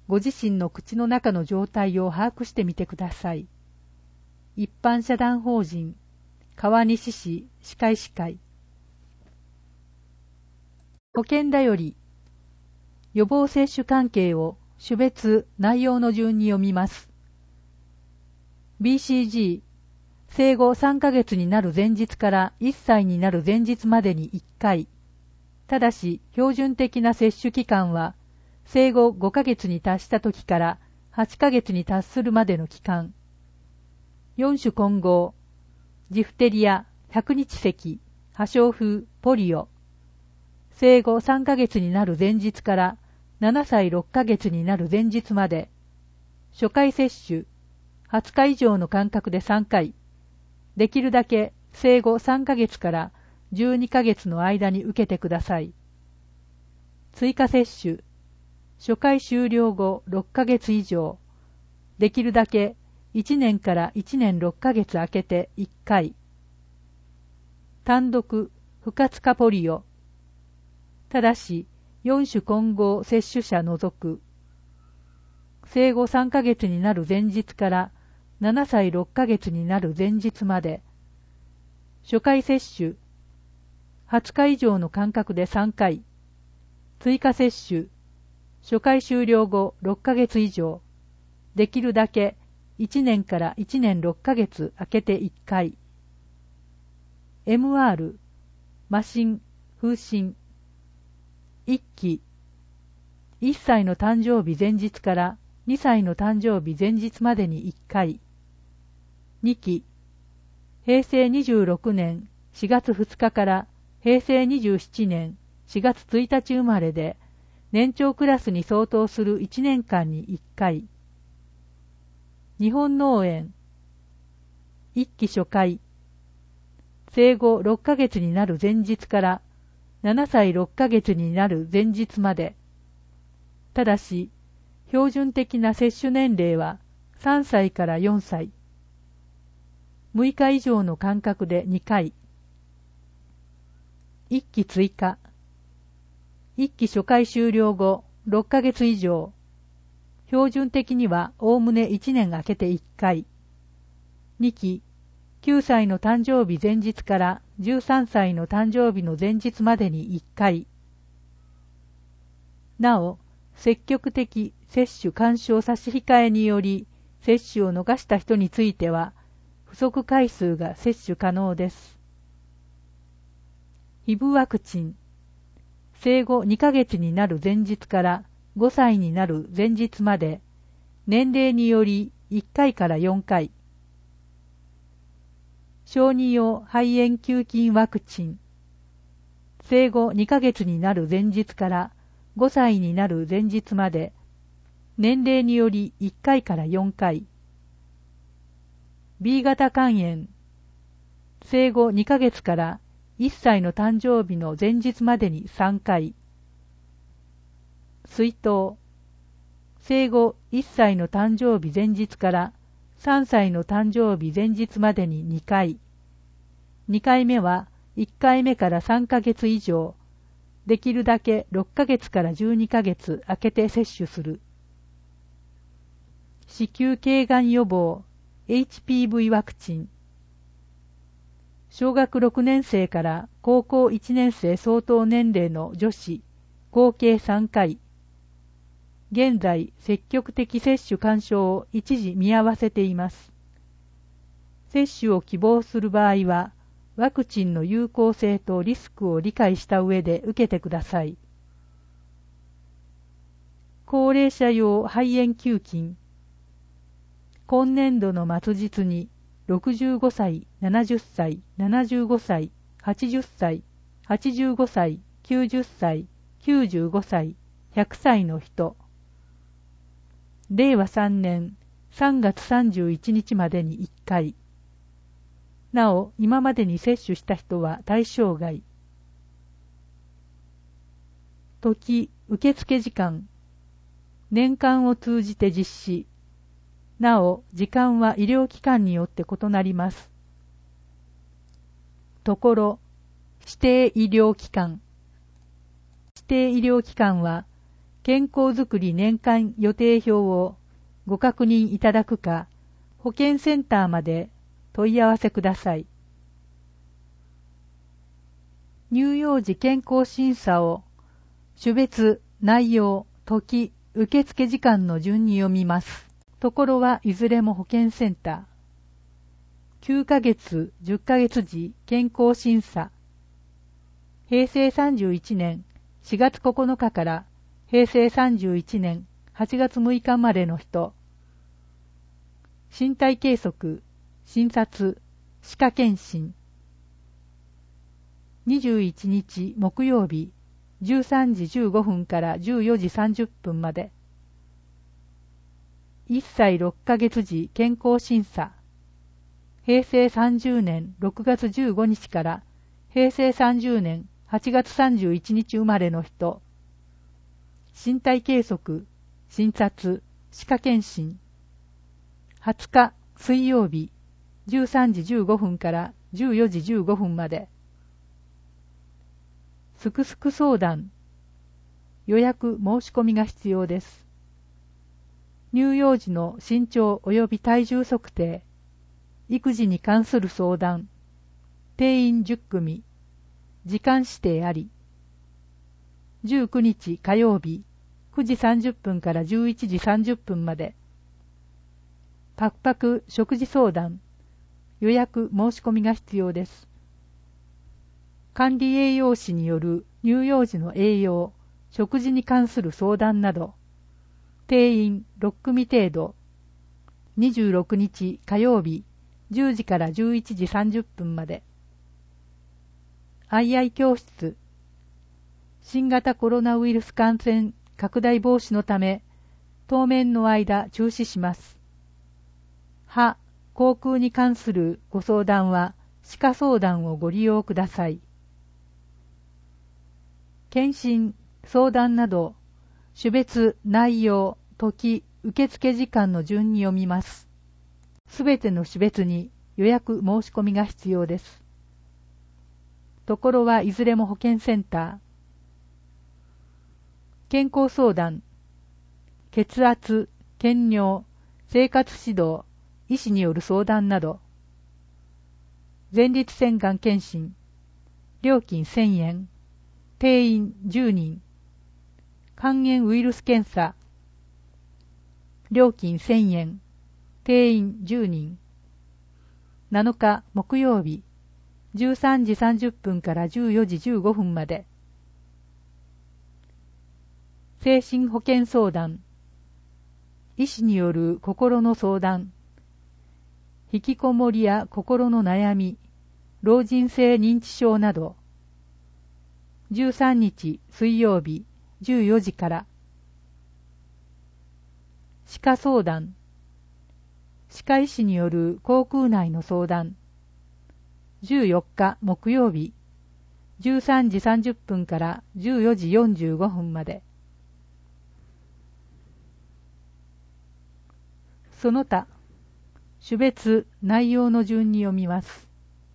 ご自身の口の中の状態を把握してみてください。一般社団法人川西市歯科医師会。保険だより予防接種関係を種別内容の順に読みます。ビーシージー、生後さんかげつになる前日からいっさいになる前日までにいっかい。ただし、標準的な接種期間は、生後ごかげつに達した時からはちかげつに達するまでの期間。よん種混合、ジフテリア、百日咳、破傷風、ポリオ。生後さんかげつになる前日からななさいろっかげつになる前日まで。初回接種、はつか以上の間隔でさんかい。できるだけ生後さんかげつからじゅうにかげつの間に受けてください。追加接種、初回終了後ろっかげつ以上、できるだけいちねんからいちねんろっかげつ空けていっかい。単独、不活化ポリオ。ただし、よん種混合接種者除く。生後さんかげつになる前日からななさいろっかげつになる前日まで。初回接種、はつか以上の間隔でさんかい。追加接種、初回終了後ろっかげつ以上。できるだけいちねんからいちねんろっかげつ空けていっかい。エムアール、麻疹、風疹。いっき、いっさいの誕生日前日からにさいの誕生日前日までにいっかい。にき、平成にじゅうろくねんしがつふつかから平成にじゅうななねんしがつついたち生まれで、年長クラスに相当するいちねんかんにいっかい。日本脳炎。いっき初回。生後ろっかげつになる前日からななさいろっかげつになる前日まで。ただし、標準的な接種年齢はさんさいからよんさい。むいか以上の間隔でにかい。いっき追加。いっき初回終了後ろっかげつ以上。標準的にはおおむねいちねん空けていっかい。にき、きゅうさいの誕生日前日からじゅうさんさいの誕生日の前日までにいっかい。なお、積極的接種勧奨差し控えにより接種を逃した人については、不足回数が接種可能です。ヒブワクチン。生後にかげつになる前日からごさいになる前日まで、年齢によりいっかいからよんかい。小児用肺炎球菌ワクチン。生後にかげつになる前日からごさいになる前日まで、年齢によりいっかいからよんかい。B 型肝炎。生後にかげつからいっさいの誕生日の前日までにさんかい。水痘。生後いっさいの誕生日前日からさんさいの誕生日前日までににかい。にかいめはいっかいめからさんかげつ以上。できるだけろっかげつからじゅうにかげつ空けて接種する。子宮頸がん予防 エイチピーブイ ワクチン。小学ろくねん生から高校いちねん生相当年齢の女子、合計さんかい。現在、積極的接種勧奨を一時見合わせています。接種を希望する場合は、ワクチンの有効性とリスクを理解した上で受けてください。高齢者用肺炎球菌。今年度の末日にろくじゅうごさい、ななじゅっさい、ななじゅうごさい、はちじゅっさい、はちじゅうごさい、きゅうじゅっさい、きゅうじゅうごさい、ひゃくさいの人。れいわさんねんさんがつさんじゅういちにちまでにいっかい。なお、今までに接種した人は対象外。時、受付時間。年間を通じて実施。なお、時間は医療機関によって異なります。ところ、指定医療機関。指定医療機関は、 健康づくり年間予定表をご確認いただくか、保健センターまで問い合わせください。乳幼児健康審査を種別、内容、時、受付時間の順に読みます。ところはいずれも保健センター。きゅうかげつ、じゅっかげつ時健康審査。へいせいさんじゅういちねんしがつここのかからへいせいさんじゅういちねんはちがつむいかまでの人。身体計測、診察、歯科検診。にじゅういちにち木曜日じゅうさんじじゅうごふんからじゅうよじさんじゅっぷんまで。いっさいろっかげつ時健康審査。へいせいさんじゅうねんろくがつじゅうごにちからへいせいさんじゅうねんはちがつさんじゅういちにち生まれの人。身体計測、診察、歯科検診。はつか水曜日じゅうさんじじゅうごふんからじゅうよじじゅうごふんまで。すくすく相談。予約申し込みが必要です。乳幼児の身長及び体重測定、育児に関する相談、定員じゅっくみ、時間指定あり。じゅうくにち火曜日くじさんじゅっぷんからじゅういちじさんじゅっぷんまで。パクパク食事相談、予約申し込みが必要です。管理栄養士による乳幼児の栄養、食事に関する相談など、定員ろっくみ程度。にじゅうろくにち火曜日じゅうじからじゅういちじさんじゅっぷんまで。あいあい教室。新型コロナウイルス感染拡大防止のため、当面の間中止します。歯、口腔に関するご相談は、歯科相談をご利用ください。検診、相談など、種別、内容、時、受付時間の順に読みます。すべての種別に予約申し込みが必要です。ところはいずれも保健センター。健康相談、血圧、検尿、生活指導、医師による相談など。前立腺がん検診、料金せんえん、定員じゅうにん。肝炎ウイルス検査、料金せんえん、定員じゅうにん。なのか木曜日、じゅうさんじさんじゅっぷんからじゅうよじじゅうごふんまで。精神保健相談、医師による心の相談、引きこもりや心の悩み、老人性認知症など。じゅうさんにち水曜日じゅうよじから。歯科相談、歯科医師による口腔内の相談。じゅうよっか木曜日じゅうさんじさんじゅっぷんからじゅうよじよんじゅうごふんまで。その他、種別、内容の順に読みます。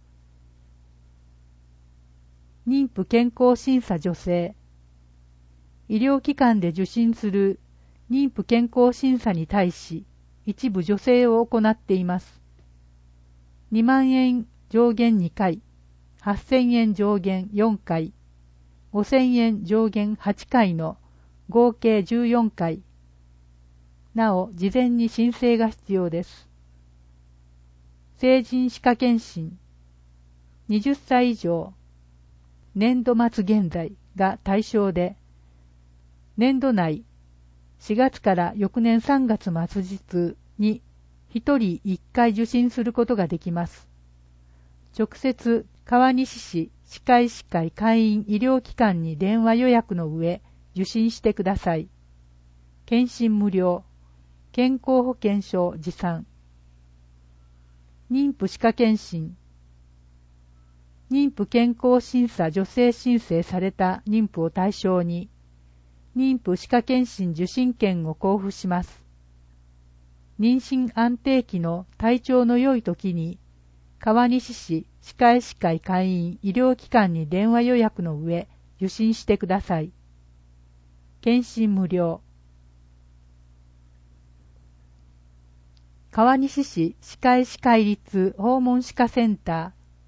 妊婦健康審査助成。医療機関で受診する妊婦健康審査に対し、一部助成を行っています。にまんえん上限にかい、はっせんえん上限よんかい、ごせんえん上限はちかいの合計じゅうよんかい。なお、事前に申請が必要です。成人歯科検診、はたち以上、年度末現在が対象で、年度内しがつから翌年さんがつ末日にひとりいっかい受診することができます。直接川西市歯科医師会会員医療機関に電話予約の上受診してください。検診無料、健康保険証持参。妊婦歯科検診、妊婦健康審査助成申請された妊婦を対象に、妊婦歯科検診受診券を交付します。妊娠安定期の体調の良い時に、川西市歯科医師会会員医療機関に電話予約の上、受診してください。 検診無料。川西市歯科医師会立訪問歯科センター。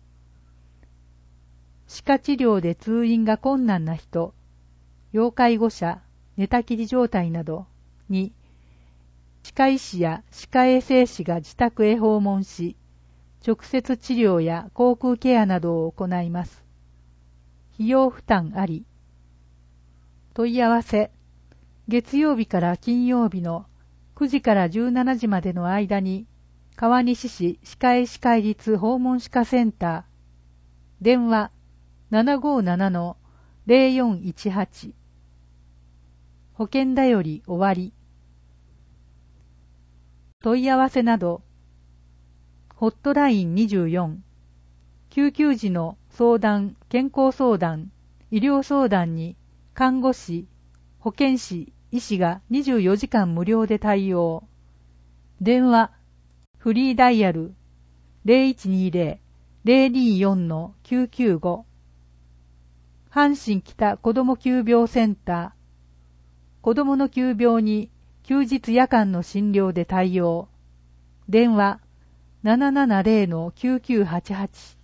歯科治療で通院が困難な人、要介護者、寝たきり状態などに、歯科医師や歯科衛生士が自宅へ訪問し、直接治療や口腔ケアなどを行います。費用負担あり。問い合わせ、月曜日から金曜日のくじからじゅうしちじまでの間に、川西市歯科医師会立訪問歯科センター、電話 ななごーななのゼロよんいちはち、保険だより終わり。問い合わせなど、ホットラインにじゅうよん、救急時の相談、健康相談、医療相談に看護師、保健師、医師がにじゅうよじかん無料で対応。電話、フリーダイヤル ゼロいちにゼロ ゼロによんのきゅうきゅうご。阪神北子ども急病センター。子どもの急病に休日夜間の診療で対応。電話、ななななゼロのきゅうきゅうはちはち。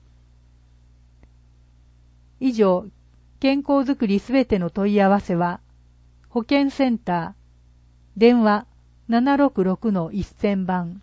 以上、健康づくりすべての問い合わせは、保健センター、電話 ななろくろくのせん 番。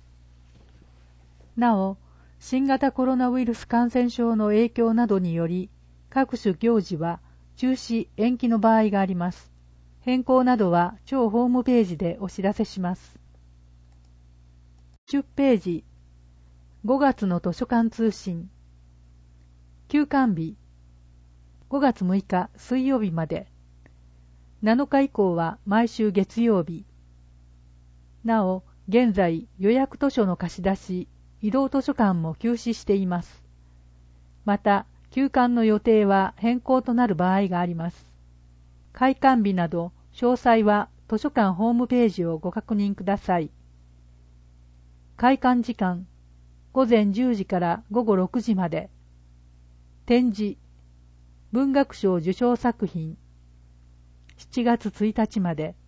なお、新型コロナウイルス感染症の影響などにより、各種行事は中止・延期の場合があります。変更などは超ホームページでお知らせします。じゅっページ、ごがつの図書館通信。休館日、ごがつむいか水曜日まで。なのか以降は毎週月曜日。なお、現在予約図書の貸し出し、移動図書館も休止しています。また、休館の予定は変更となる場合があります。開館日など詳細は図書館ホームページをご確認ください。開館時間、ごぜんじゅうじからごごろくじまで。展示、文学賞受賞作品、しちがつついたちまで。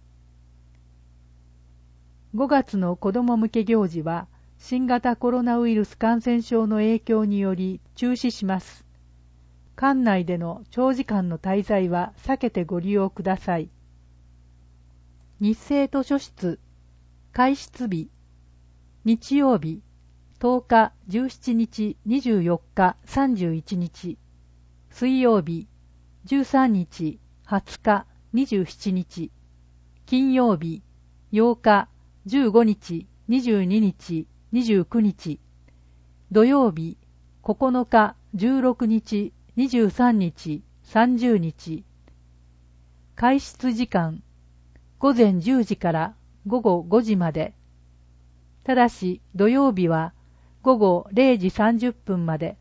ごがつの子ども向け行事は新型コロナウイルス感染症の影響により中止します。館内での長時間の滞在は避けてご利用ください。日生図書室、開室日、日曜日、とおか、じゅうしちにち、にじゅうよっか、さんじゅういちにち、水曜日、じゅうさんにち、はつか、にじゅうしちにち、金曜日、ようか、じゅうごにち、にじゅうににち、にじゅうくにち、土曜日、ここのか、じゅうろくにち、にじゅうさんにち、さんじゅうにち。開室時間、ごぜんじゅうじからごごごじまで。ただし、土曜日はごごれいじさんじゅっぷんまで。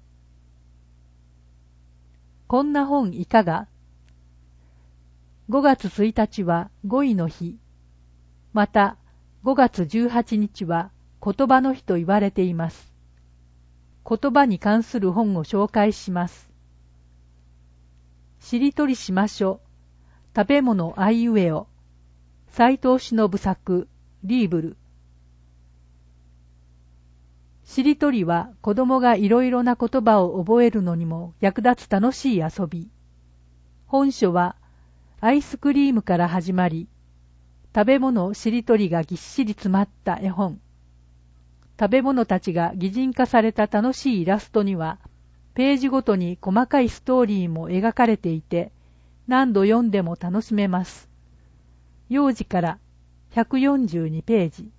こんな本いかが？ごがつついたちは語彙の日。また、ごがつじゅうはちにちは言葉の日と言われています。言葉に関する本を紹介します。しりとりしましょ。食べ物あいうえお。斉藤忍作、リーブル。しりとりは子供がいろいろな言葉を覚えるのにも役立つ楽しい遊び。本書はアイスクリームから始まり、食べ物しりとりがぎっしり詰まった絵本。食べ物たちが擬人化された楽しいイラストには、ページごとに細かいストーリーも描かれていて、何度読んでも楽しめます。幼児からひゃくよんじゅうにページ。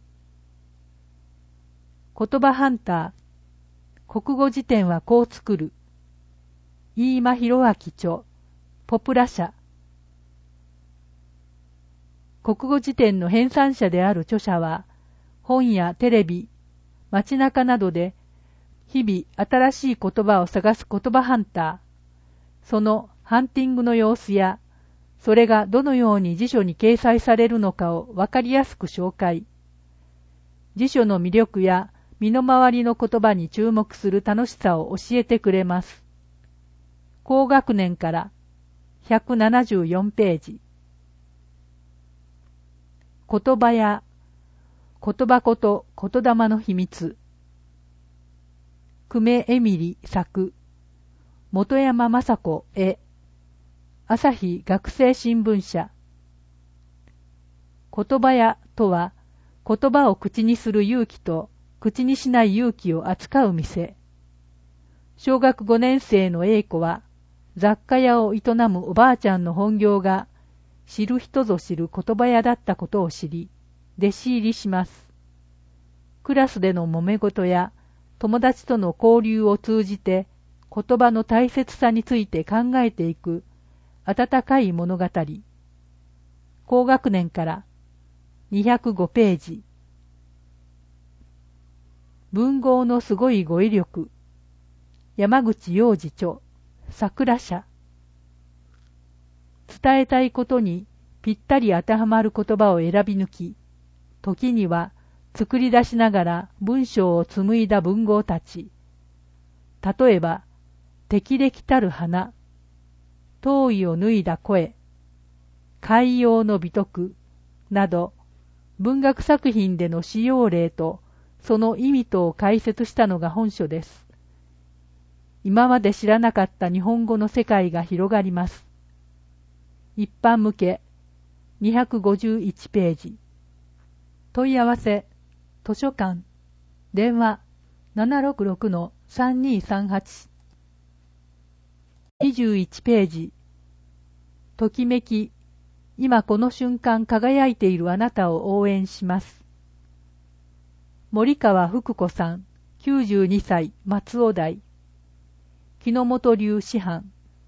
言葉ハンター。国語辞典はこう作る。飯間博明著。ポプラ社。国語辞典の編纂者である著者は、本やテレビ、街中などで、日々新しい言葉を探す言葉ハンター。そのハンティングの様子や、それがどのように辞書に掲載されるのかをわかりやすく紹介。辞書の魅力や身の回りの言葉に注目する楽しさを教えてくれます。高学年からひゃくななじゅうよんページ。 言葉や言葉こと言霊の秘密。久米エミリ作、本山雅子絵、朝日学生新聞社。言葉屋とは、言葉を口にする勇気と口にしない勇気を扱う店。小学ごねん生の A 子は、雑貨屋を営むおばあちゃんの本業が、知る人ぞ知る言葉屋だったことを知り、弟子入りします。クラスでの揉め事や、友達との交流を通じて、言葉の大切さについて考えていく、温かい物語。高学年からにひゃくごページ。文豪のすごい語彙力。山口洋次著、桜社。伝えたいことにぴったり当てはまる言葉を選び抜き、時には作り出しながら文章を紡いだ文豪たち。例えば、適齢たる花、遠いを脱いだ声、海洋の美徳など、文学作品での使用例とその意味とを解説したのが本書です。今まで知らなかった日本語の世界が広がります。一般向けにひゃくごじゅういちページ。問い合わせ、図書館、電話 ななろくろくのさんにーさんはち。にじゅういちページ。ときめき、今この瞬間輝いているあなたを応援します。森川福子さん、きゅうじゅうにさい、松尾台。木之本流師範。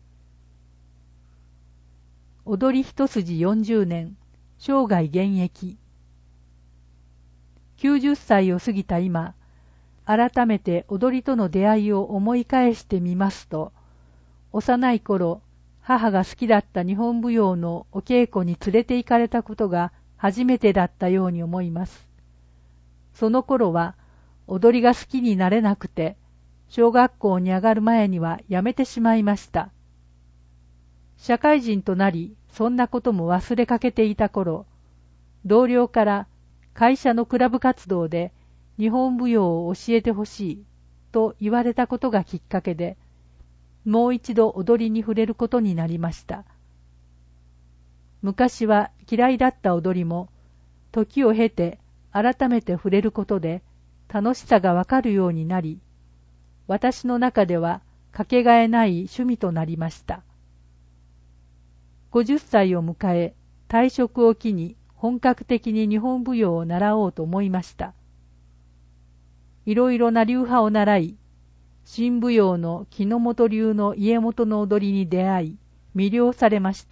踊り一筋よんじゅうねん、生涯現役。きゅうじゅっさいを過ぎた今、改めて踊りとの出会いを思い返してみますと、幼い頃、母が好きだった日本舞踊のお稽古に連れて行かれたことが初めてだったように思います。その頃は踊りが好きになれなくて、小学校に上がる前にはやめてしまいました。社会人となり、そんなことも忘れかけていた頃、同僚から会社のクラブ活動で日本舞踊を教えてほしいと言われたことがきっかけで、もう一度踊りに触れることになりました。昔は嫌いだった踊りも、時を経て改めて触れることで楽しさがわかるようになり、私の中ではかけがえない趣味となりました。ごじゅっさいを迎え、退職を機に本格的に日本舞踊を習おうと思いました。いろいろな流派を習い、新舞踊の木之本流の家元の踊りに出会い、魅了されました。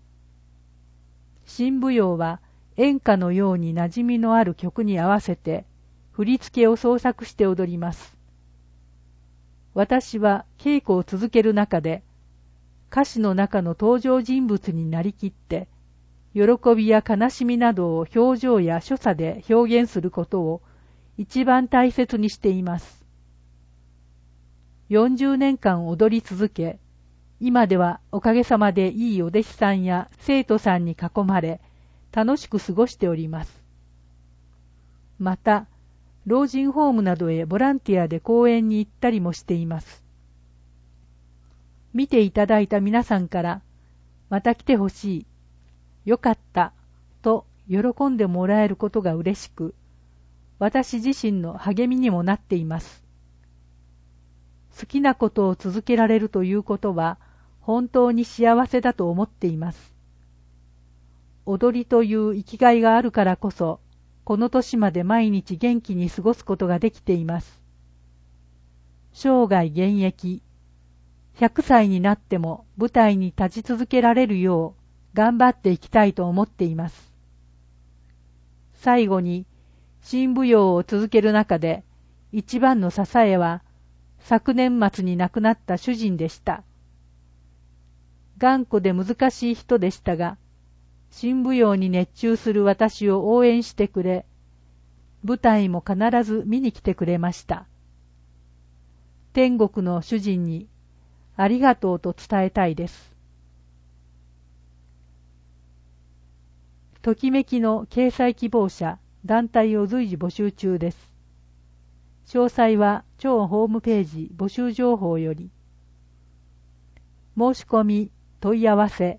新舞踊は演歌のように馴染みのある曲に合わせて、振り付けを創作して踊ります。私は稽古を続ける中で、歌詞の中の登場人物になりきって、喜びや悲しみなどを表情や所作で表現することを一番大切にしています。よんじゅうねんかん踊り続け、今ではおかげさまでいいお弟子さんや生徒さんに囲まれ、楽しく過ごしております。また、老人ホームなどへボランティアで講演に行ったりもしています。見ていただいた皆さんから、また来てほしい、よかった、と喜んでもらえることが嬉しく、私自身の励みにもなっています。好きなことを続けられるということは、本当に幸せだと思っています。踊りという生きがいがあるからこそ、この年まで毎日元気に過ごすことができています。生涯現役、ひゃくさいになっても舞台に立ち続けられるよう頑張っていきたいと思っています。最後に、新舞踊を続ける中で、一番の支えは、昨年末に亡くなった主人でした。頑固で難しい人でしたが、新舞踊に熱中する私を応援してくれ、舞台も必ず見に来てくれました。天国の主人にありがとうと伝えたいです。 ときめきの掲載希望者、団体を随時募集中です。詳細は超ホームページ募集情報より。申し込み、問い合わせ。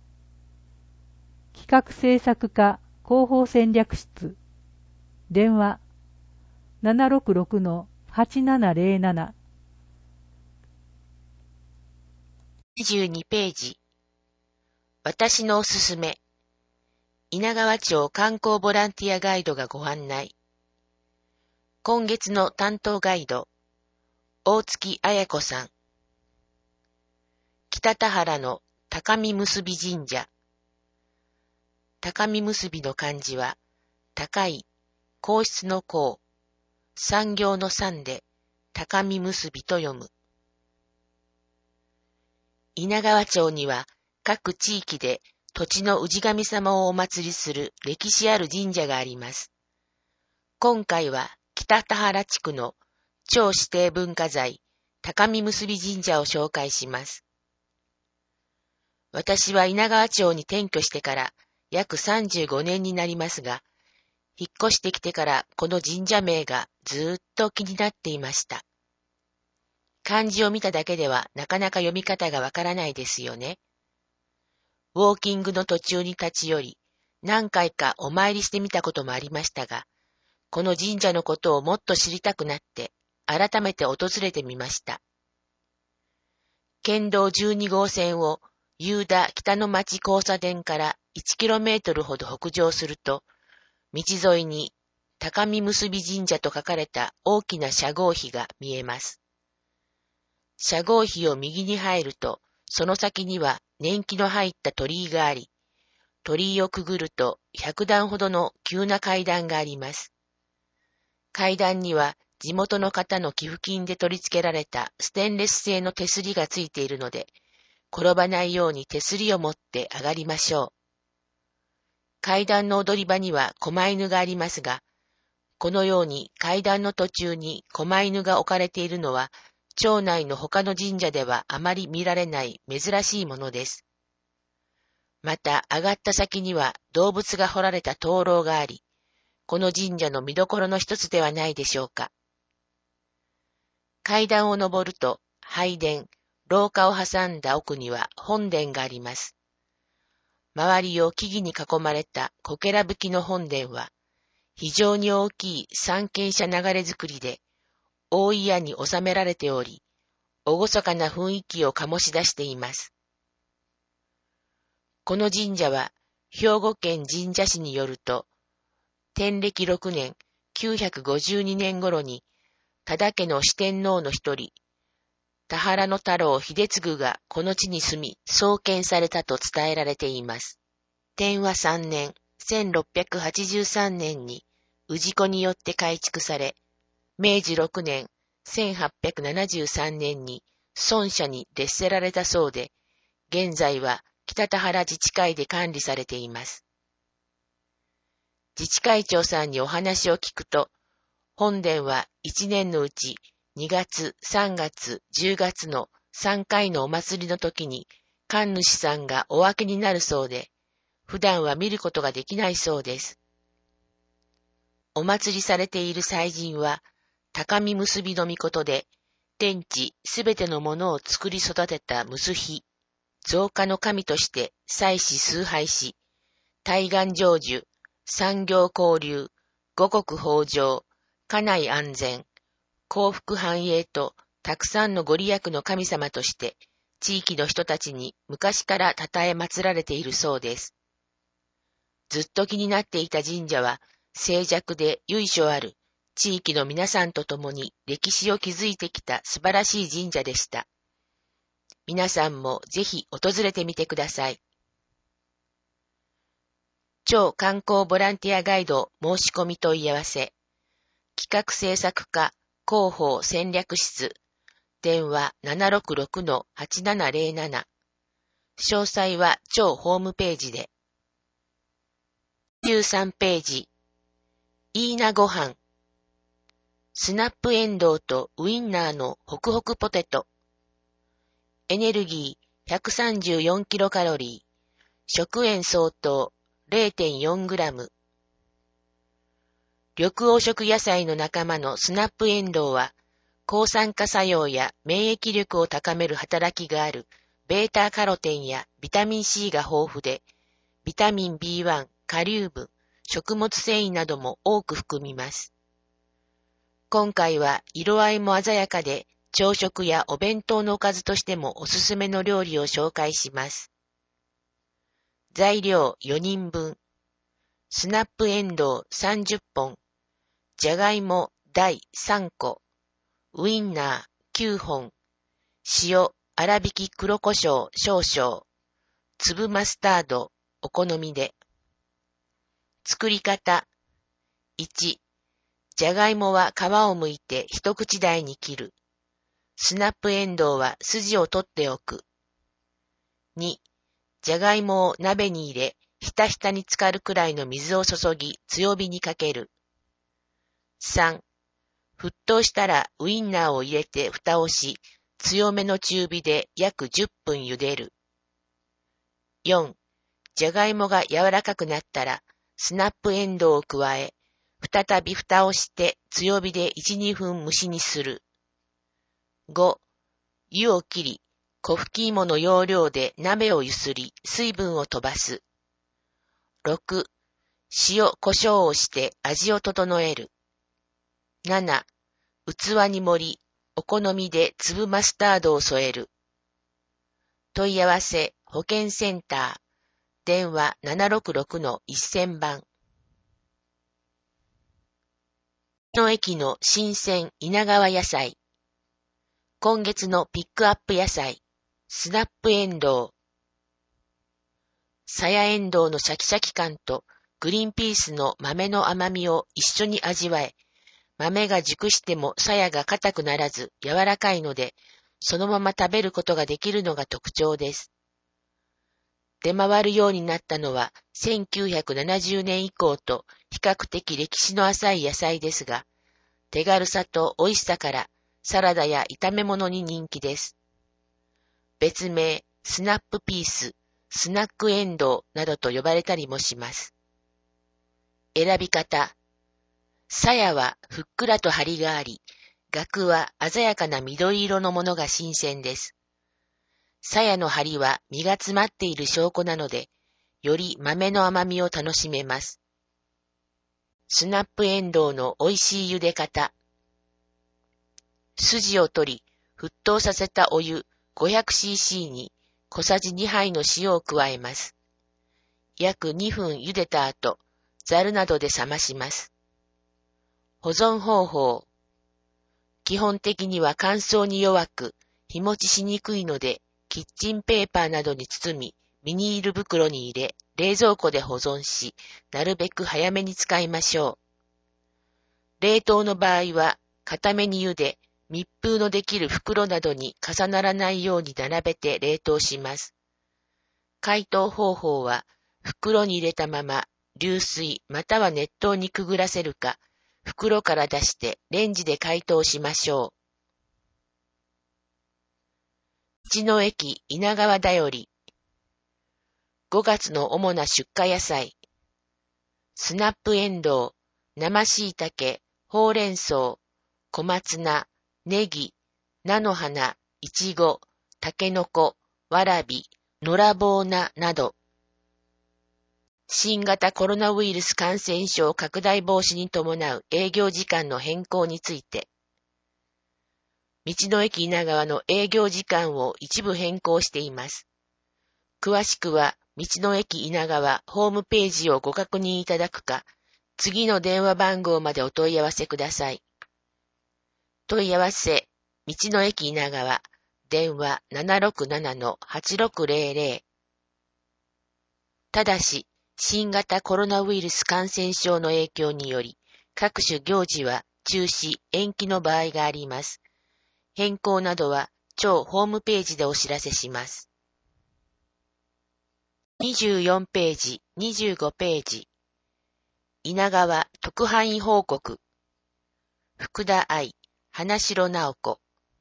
企画制作課広報戦略室。電話 ななろくろくのはちななぜろなな。 にじゅうにページ。私のおすすめ。稲川町観光ボランティアガイドがご案内。今月の担当ガイド、大月彩子さん。北田原の高見結び神社。高見結びの漢字は、高い、皇室の皇、産業の産で、高見結びと読む。稲川町には、各地域で土地の氏神様をお祭りする歴史ある神社があります。今回は、北田原地区の町指定文化財、高見結び神社を紹介します。私は稲川町に転居してから約さんじゅうごねんになりますが、引っ越してきてからこの神社名がずーっと気になっていました。漢字を見ただけではなかなか読み方がわからないですよね。ウォーキングの途中に立ち寄り、何回かお参りしてみたこともありましたが、この神社のことをもっと知りたくなって、改めて訪れてみました。県道じゅうにごう線を夕田北の町交差点からいちキロメートルほど北上すると、道沿いに高見結び神社と書かれた大きな社号碑が見えます。社号碑を右に入ると、その先には年季の入った鳥居があり、鳥居をくぐるとひゃくだんほどの急な階段があります。階段には地元の方の寄付金で取り付けられたステンレス製の手すりがついているので、転ばないように手すりを持って上がりましょう。階段の踊り場には狛犬がありますが、このように階段の途中に狛犬が置かれているのは、町内の他の神社ではあまり見られない珍しいものです。また上がった先には動物が彫られた灯籠があり、この神社の見どころの一つではないでしょうか。階段を上ると拝殿、廊下を挟んだ奥には本殿があります。周りを木々に囲まれたこけら葺きの本殿は、非常に大きい三間舎流れ造りで、大い屋に収められており、厳かな雰囲気を醸し出しています。この神社は、兵庫県神社市によると、天暦ろくねん、きゅうひゃくごじゅうにねん頃に、多田家の四天王の一人、田原の太郎秀次がこの地に住み、創建されたと伝えられています。天和さんねん、せんろっぴゃくはちじゅうさんねんに、氏子によって改築され、めいじろくねん、せんはっぴゃくななじゅうさんねんに孫社に列せられたそうで、現在は北田原自治会で管理されています。自治会長さんにお話を聞くと、本殿はいちねんのうちにがつ、さんがつ、じゅうがつのさんかいのお祭りの時に神主さんがお分けになるそうで、普段は見ることができないそうです。お祭りされている祭神は、高見結びの命で、天地すべてのものを作り育てた結比、造化の神として祭祀崇拝し、大願成就、産業交流、五穀豊穣、家内安全、幸福繁栄とたくさんのご利益の神様として、地域の人たちに昔から称え祀られているそうです。ずっと気になっていた神社は、静寂で由緒ある、地域の皆さんと共に歴史を築いてきた素晴らしい神社でした。皆さんもぜひ訪れてみてください。超観光ボランティアガイド申し込み問い合わせ。企画制作課広報戦略室。電話 ななろくろくのはちななぜろなな。詳細は超ホームページで。じゅうさんページ。いいなごはん。スナップエンドウとウインナーのホクホクポテト。エネルギーひゃくさんじゅうよんキロカロリー。食塩相当れいてんよんグラム。緑黄色野菜の仲間のスナップエンドウは、抗酸化作用や免疫力を高める働きがあるベータカロテンやビタミン C が豊富で、ビタミン ビーワン、カリウム、食物繊維なども多く含みます。今回は色合いも鮮やかで、朝食やお弁当のおかずとしてもおすすめの料理を紹介します。材料よにんぶん。スナップエンドウさんじゅっぽん。じゃがいも大さんこ。ウインナーきゅうほん。塩、粗挽き黒胡椒少々。粒マスタード、お好みで。作り方。いち、じゃがいもは皮を剥いて一口大に切る。スナップエンドウは筋を取っておく。に、じゃがいもを鍋に入れ、ひたひたに浸かるくらいの水を注ぎ、強火にかける。さん、沸騰したらウインナーを入れて蓋をし、強めの中火で約じゅっぷん茹でる。よん、じゃがいもが柔らかくなったら、スナップエンドウを加え、再び蓋をして強火でいち、にふん蒸しにする。ご、湯を切り、粉吹き芋の要領で鍋をゆすり、水分を飛ばす。ろく、塩、胡椒をして味を整える。なな、器に盛り、お好みで粒マスタードを添える。問い合わせ、保健センター、電話 ななろくろくのせんばん。道の駅の新鮮稲川野菜。今月のピックアップ野菜、スナップエンドウ。さやエンドウのシャキシャキ感とグリーンピースの豆の甘みを一緒に味わえ、豆が熟してもさやが硬くならず柔らかいので、そのまま食べることができるのが特徴です。出回るようになったのはせんきゅうひゃくななじゅうねん以降と比較的歴史の浅い野菜ですが、手軽さと美味しさからサラダや炒め物に人気です。別名、スナップピース、スナックエンドウなどと呼ばれたりもします。選び方。さやはふっくらと張りがあり、萼は鮮やかな緑色のものが新鮮です。さやの張りは実が詰まっている証拠なので、より豆の甘みを楽しめます。スナップエンドウの美味しい茹で方。筋を取り、沸騰させたお湯 ごひゃくシーシー に小さじにはいの塩を加えます。約にふん茹でた後、ざるなどで冷まします。保存方法。基本的には乾燥に弱く、日持ちしにくいので、キッチンペーパーなどに包み、ビニール袋に入れ、冷蔵庫で保存し、なるべく早めに使いましょう。冷凍の場合は、固めに茹で、密封のできる袋などに重ならないように並べて冷凍します。解凍方法は、袋に入れたまま、流水または熱湯にくぐらせるか、袋から出してレンジで解凍しましょう。道の駅稲川だより。ごがつの主な出荷野菜。スナップエンドウ、生椎茸、ほうれん草、小松菜、ネギ、菜の花、いちご、たけのこ、わらび、のらぼう菜など。新型コロナウイルス感染症拡大防止に伴う営業時間の変更について。道の駅稲川の営業時間を一部変更しています。詳しくは、道の駅稲川ホームページをご確認いただくか、次の電話番号までお問い合わせください。問い合わせ、道の駅稲川、電話 ななろくななのはちろくぜろぜろ。ただし、新型コロナウイルス感染症の影響により、各種行事は中止、延期の場合があります。変更などは、庁ホームページでお知らせします。にじゅうよんページ、にじゅうごページ。稲川特派員報告。福田愛、花城直子。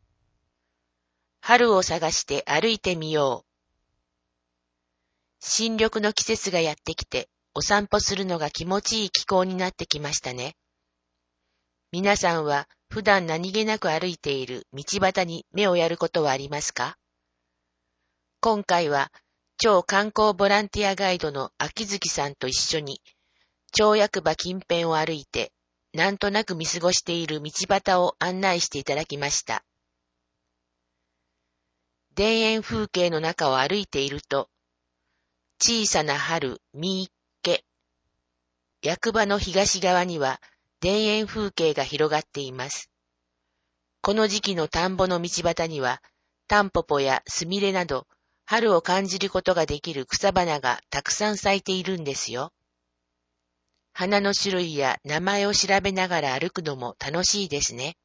春を探して歩いてみよう。新緑の季節がやってきて、 お散歩するのが気持ちいい気候になってきましたね。皆さんは普段何気なく歩いている道端に目をやることはありますか？今回は超観光ボランティアガイドの秋月さんと一緒に町役場近辺を歩いてなんとなく見過ごしている道端を案内していただきました。田園風景の中を歩いていると、小さな春見っけ。役場の東側には田園風景が広がっています。この時期の田んぼの道端には、タンポポやスミレなど、春を感じることができる草花がたくさん咲いているんですよ。花の種類や名前を調べながら歩くのも楽しいですね。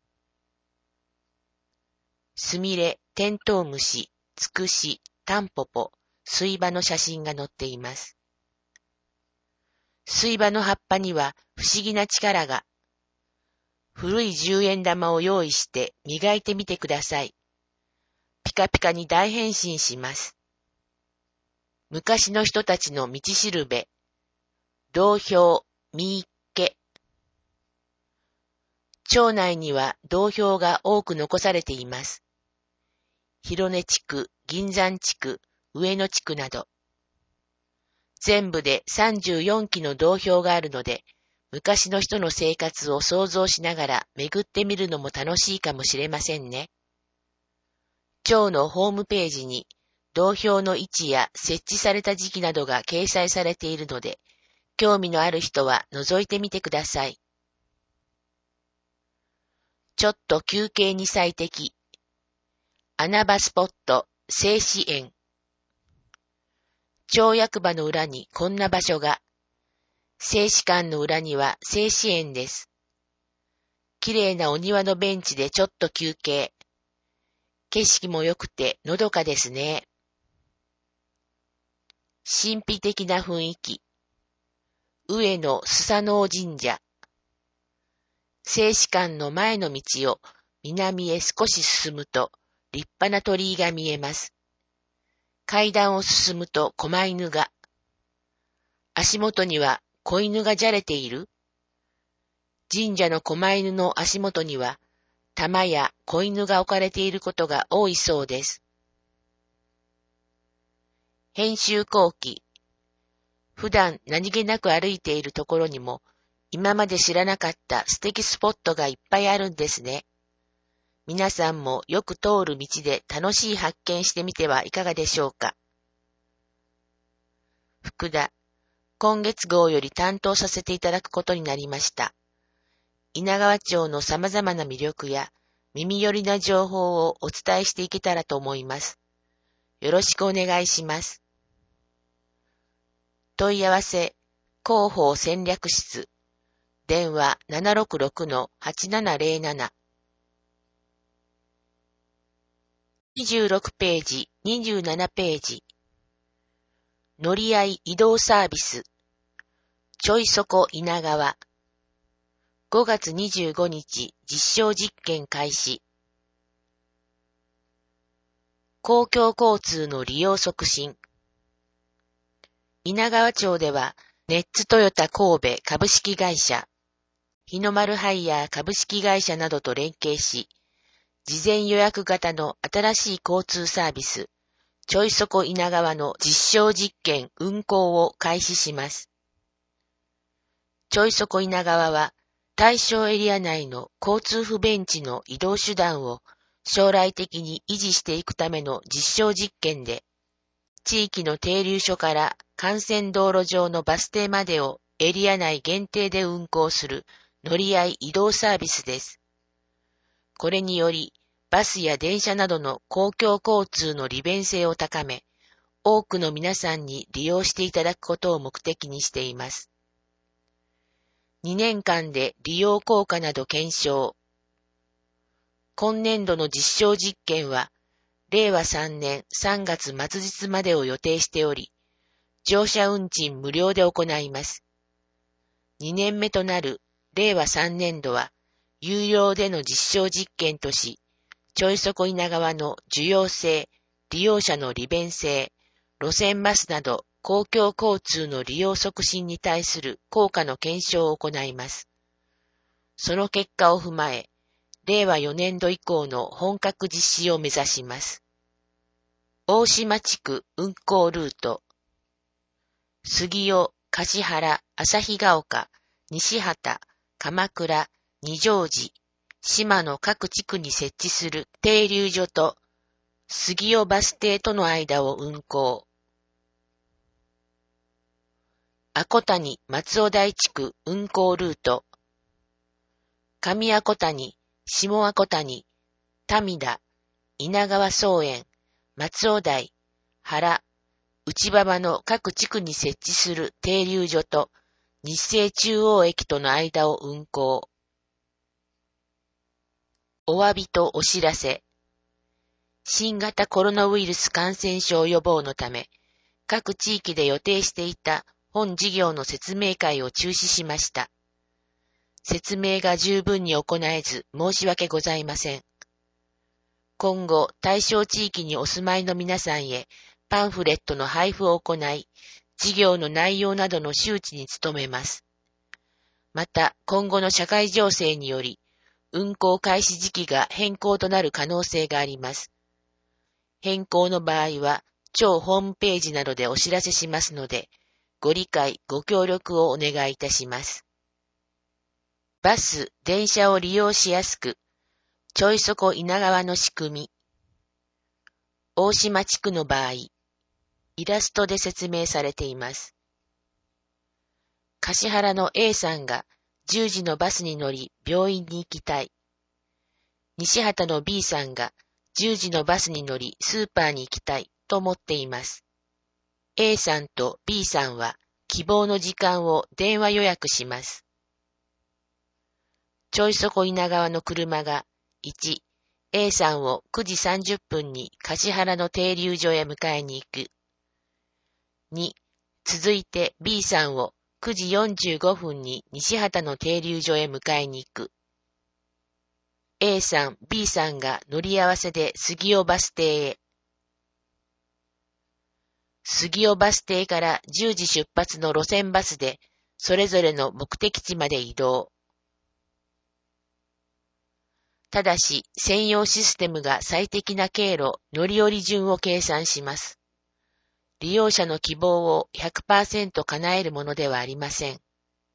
スミレ、テントウムシ、ツクシ、タンポポ、水葉の写真が載っています。水葉の葉っぱには不思議な力が。古い十円玉を用意して磨いてみてください。ピカピカに大変身します。昔の人たちの道しるべ、道標、みっけ。町内には道標が多く残されています。広根地区、銀山地区、上野地区など。全部でさんじゅうよんきの道標があるので、昔の人の生活を想像しながら巡ってみるのも楽しいかもしれませんね。町のホームページに道標の位置や設置された時期などが掲載されているので、興味のある人は覗いてみてください。ちょっと休憩に最適。穴場スポット、静止園。町役場の裏にこんな場所が。静止館の裏には静止園です。きれいなお庭のベンチでちょっと休憩。景色も良くてのどかですね。神秘的な雰囲気。上野須佐能神社。静止館の前の道を南へ少し進むと立派な鳥居が見えます。階段を進むと狛犬が。足元には子犬がじゃれている。神社の狛犬の足元には玉や子犬が置かれていることが多いそうです。編集後期。普段何気なく歩いているところにも今まで知らなかった素敵スポットがいっぱいあるんですね。皆さんもよく通る道で楽しい発見してみてはいかがでしょうか。福田。今月号より担当させていただくことになりました。稲川町の様々な魅力や耳寄りな情報をお伝えしていけたらと思います。よろしくお願いします。問い合わせ、広報戦略室、電話 ななろくろくのはちななぜろなな。にじゅうろくページ、にじゅうななページ。乗り合い移動サービス。ちょいそこ稲川。ごがつにじゅうごにち実証実験開始。公共交通の利用促進。稲川町では、ネッツトヨタ神戸株式会社、日の丸ハイヤー株式会社などと連携し、事前予約型の新しい交通サービス、ちょいそこ稲川の実証実験運行を開始します。ちょいそこ稲川は、対象エリア内の交通不便地の移動手段を将来的に維持していくための実証実験で、地域の停留所から幹線道路上のバス停までをエリア内限定で運行する乗り合い移動サービスです。これにより、バスや電車などの公共交通の利便性を高め、多くの皆さんに利用していただくことを目的にしています。にねんかんで利用効果など検証。今年度の実証実験は、れいわさんねんさんがつ末日までを予定しており、乗車運賃無料で行います。にねんめとなるれいわさんねんどは、有料での実証実験とし、ちょいそこ稲川の需要性、利用者の利便性、路線バスなど公共交通の利用促進に対する効果の検証を行います。その結果を踏まえ、れいわよねんど以降の本格実施を目指します。大島地区運行ルート、杉尾、橿原、旭ヶ丘、西畑、鎌倉、二条寺、島の各地区に設置する停留所と杉尾バス停との間を運行。阿古谷松尾台地区運行ルート、上阿古谷、下阿古谷、民田、稲川草園、松尾台、原、内馬場の各地区に設置する停留所と日生中央駅との間を運行。お詫びとお知らせ。新型コロナウイルス感染症予防のため、各地域で予定していた本事業の説明会を中止しました。説明が十分に行えず申し訳ございません。今後、対象地域にお住まいの皆さんへパンフレットの配布を行い、事業の内容などの周知に努めます。また、今後の社会情勢により、運行開始時期が変更となる可能性があります。変更の場合は、庁ホームページなどでお知らせしますので、ご理解、ご協力をお願いいたします。バス、電車を利用しやすく、ちょいそこ稲川の仕組み。大島地区の場合、イラストで説明されています。橿原の A さんがじゅうじのバスに乗り病院に行きたい。西畑の B さんがじゅうじのバスに乗りスーパーに行きたいと思っています。A さんと B さんは希望の時間を電話予約します。ちょいそこ稲川の車がいち、A さんをくじさんじゅっぷんに橿原の停留所へ迎えに行く。に、続いて B さんをくじよんじゅうごふんに西畑の停留所へ迎えに行く。A さん、B さんが乗り合わせで杉尾バス停へ。杉尾バス停からじゅうじ出発の路線バスでそれぞれの目的地まで移動。ただし、専用システムが最適な経路、乗り降り順を計算します。利用者の希望を ひゃくパーセント 叶えるものではありません。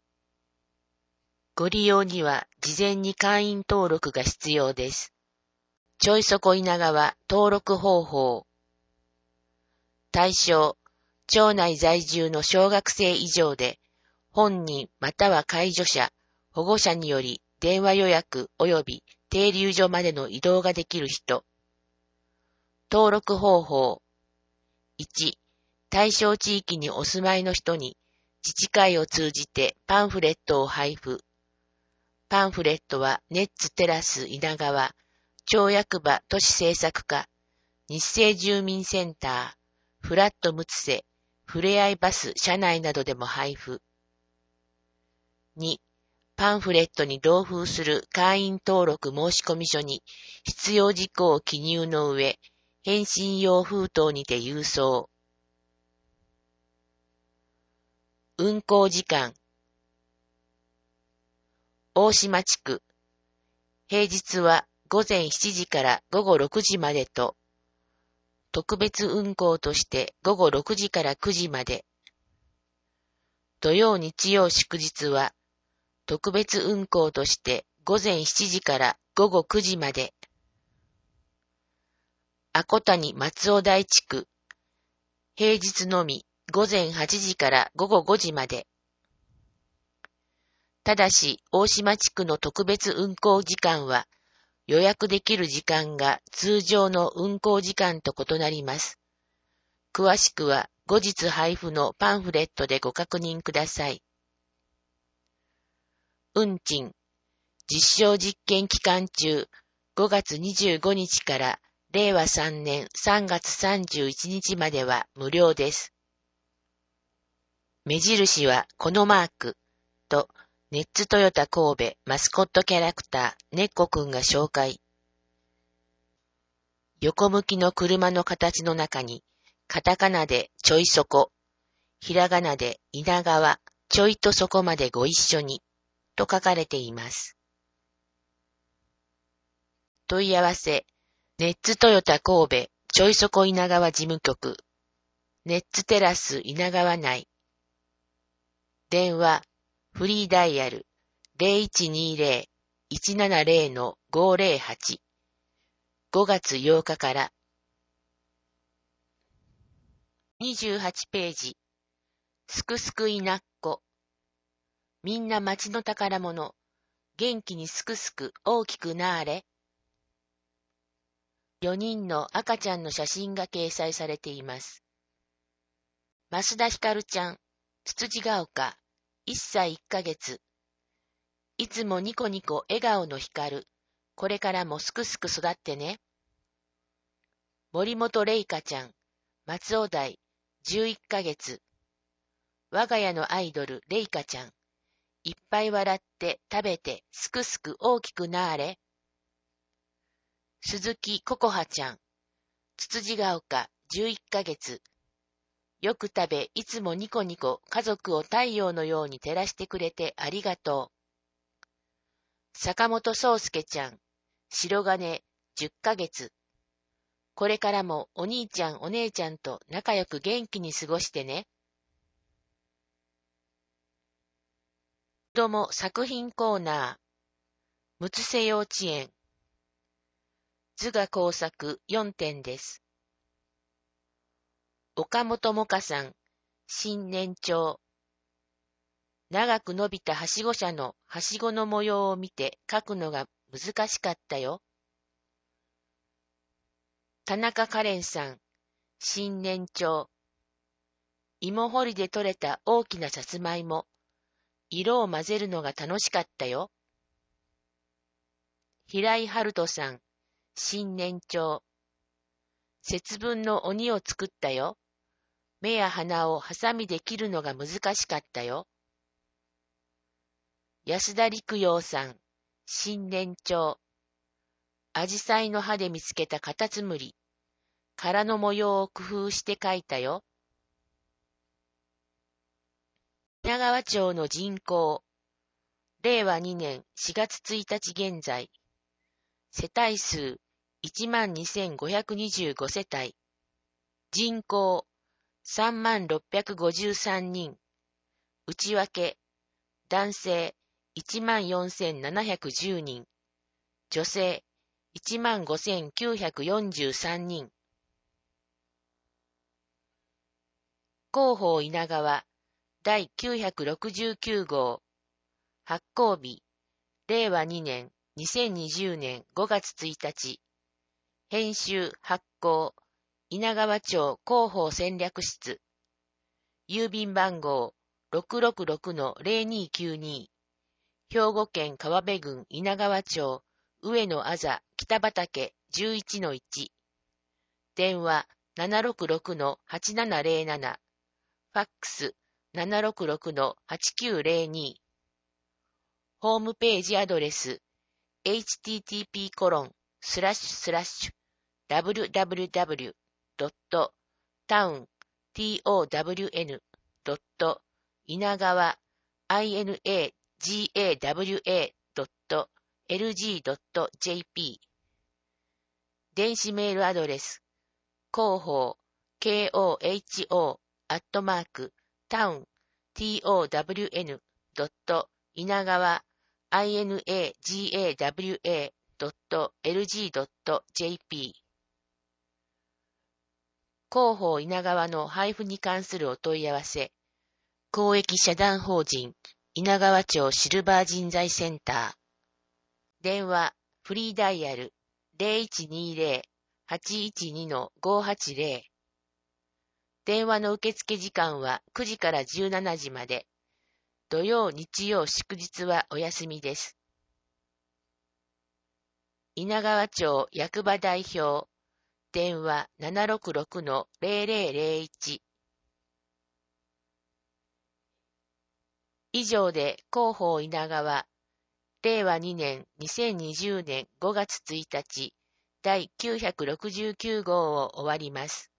ご利用には事前に会員登録が必要です。ちょいそこ稲川登録方法。対象、町内在住の小学生以上で、本人または介助者、保護者により電話予約及び停留所までの移動ができる人。登録方法。いち、対象地域にお住まいの人に自治会を通じてパンフレットを配布。パンフレットはネッツテラス稲川、町役場都市政策課、日生住民センター、フラットムツセ、ふれあいバス車内などでも配布。に、パンフレットに同封する会員登録申込書に必要事項を記入の上、返信用封筒にて郵送。運行時間。大島地区。平日はごぜんしちじからごごろくじまでと、特別運行としてごごろくじからくじまで。土曜日曜祝日は、特別運行としてごぜんしちじからごごくじまで。阿古谷松尾台地区。平日のみごぜんはちじからごごごじまで。ただし、大島地区の特別運行時間は、予約できる時間が通常の運行時間と異なります。詳しくは後日配布のパンフレットでご確認ください。運賃。実証実験期間中、ごがつにじゅうごにちかられいわさんねんさんがつさんじゅういちにちまでは無料です。目印はこのマークと、ネッツトヨタ神戸マスコットキャラクターねっこくんが紹介。横向きの車の形の中に、カタカナでちょいそこ、 ひらがなで稲川、ちょいとそこまでご一緒に、と書かれています。問い合わせ、ネッツトヨタ神戸、ちょいそこ稲川事務局、ネッツテラス稲川内。電話、フリーダイヤル ゼロいちにゼロ いちななゼロ ごゼロはち。ごがつようかから。にじゅうはちページ。すくすくいなっこ。みんな町の宝物。元気にすくすく大きくなーれ。よにんの赤ちゃんの写真が掲載されています。増田ひかるちゃん、つつじがおか、いっさいいっかげつ。いつもニコニコ笑顔のひかる。これからもすくすく育ってね。森本れいかちゃん、松尾台、じゅういっかげつ。我が家のアイドル、れいかちゃん。いっぱい笑って食べてすくすく大きくなーれ。鈴木ここはちゃん、つつじがおか、じゅういっかげつ。よく食べ、いつもニコニコ家族を太陽のように照らしてくれてありがとう。坂本宗介ちゃん、白金、じゅっかげつ。これからもお兄ちゃんお姉ちゃんと仲良く元気に過ごしてね。子ども作品コーナー、むつせ幼稚園。図画工作よんてんです。岡本もかさん、新年帳。長く伸びたはしご車のはしごの模様を見て描くのが難しかったよ。田中カレンさん、新年帳。芋掘りで採れた大きなさつまいも。色を混ぜるのが楽しかったよ。平井春人さん、新年帳。節分の鬼を作ったよ。目や鼻をハサミで切るのが難しかったよ。安田陸陽さん、新年帳。アジサイの葉で見つけたカタツムリ。殻の模様を工夫して描いたよ。稲川町の人口。れいわにねんしがつついたち現在。世帯数いちまんにせんごひゃくにじゅうごせたい。人口さんまんろっぴゃくごじゅうさんにん。内訳、男性いちまんよんせんななひゃくじゅうにん。女性いちまんごせんきゅうひゃくよんじゅうさんにん。広報稲川だいきゅうひゃくろくじゅうきゅうごう。発行日、れいわにねんにせんにじゅうねんごがつついたち。編集発行、稲川町広報戦略室。郵便番号 ろくろくろくのぜろにきゅうに。兵庫県川辺郡稲川町上野あざ北畠 じゅういちのいち。電話 ななろくろくのはちななぜろなな。ファックス ななろくろくのはちきゅうぜろに。ホームページアドレス エイチティーティーピーコロンスラッシュスラッシュダブリュダブリュダブリュドットタウンドット稲川 稲ガワ ドットエルジードットジェーピー。電子メールアドレス広報 ケーオーエイチオー アットマークタウン ドット稲川 稲ガワ ドットエルジードットジェーピー。広報稲川の配布に関するお問い合わせ、公益社団法人稲川町シルバー人材センター。電話フリーダイヤル ゼロいちにゼロ はちいちにのごはちゼロ。電話の受付時間はくじからじゅうしちじまで。土曜、日曜、祝日はお休みです。稲川町役場代表。電話 ななろくろくのぜろぜろぜろいち。以上で広報稲川、れいわにねんにせんにじゅうねんごがつついたち、だいきゅうひゃくろくじゅうきゅうごうを終わります。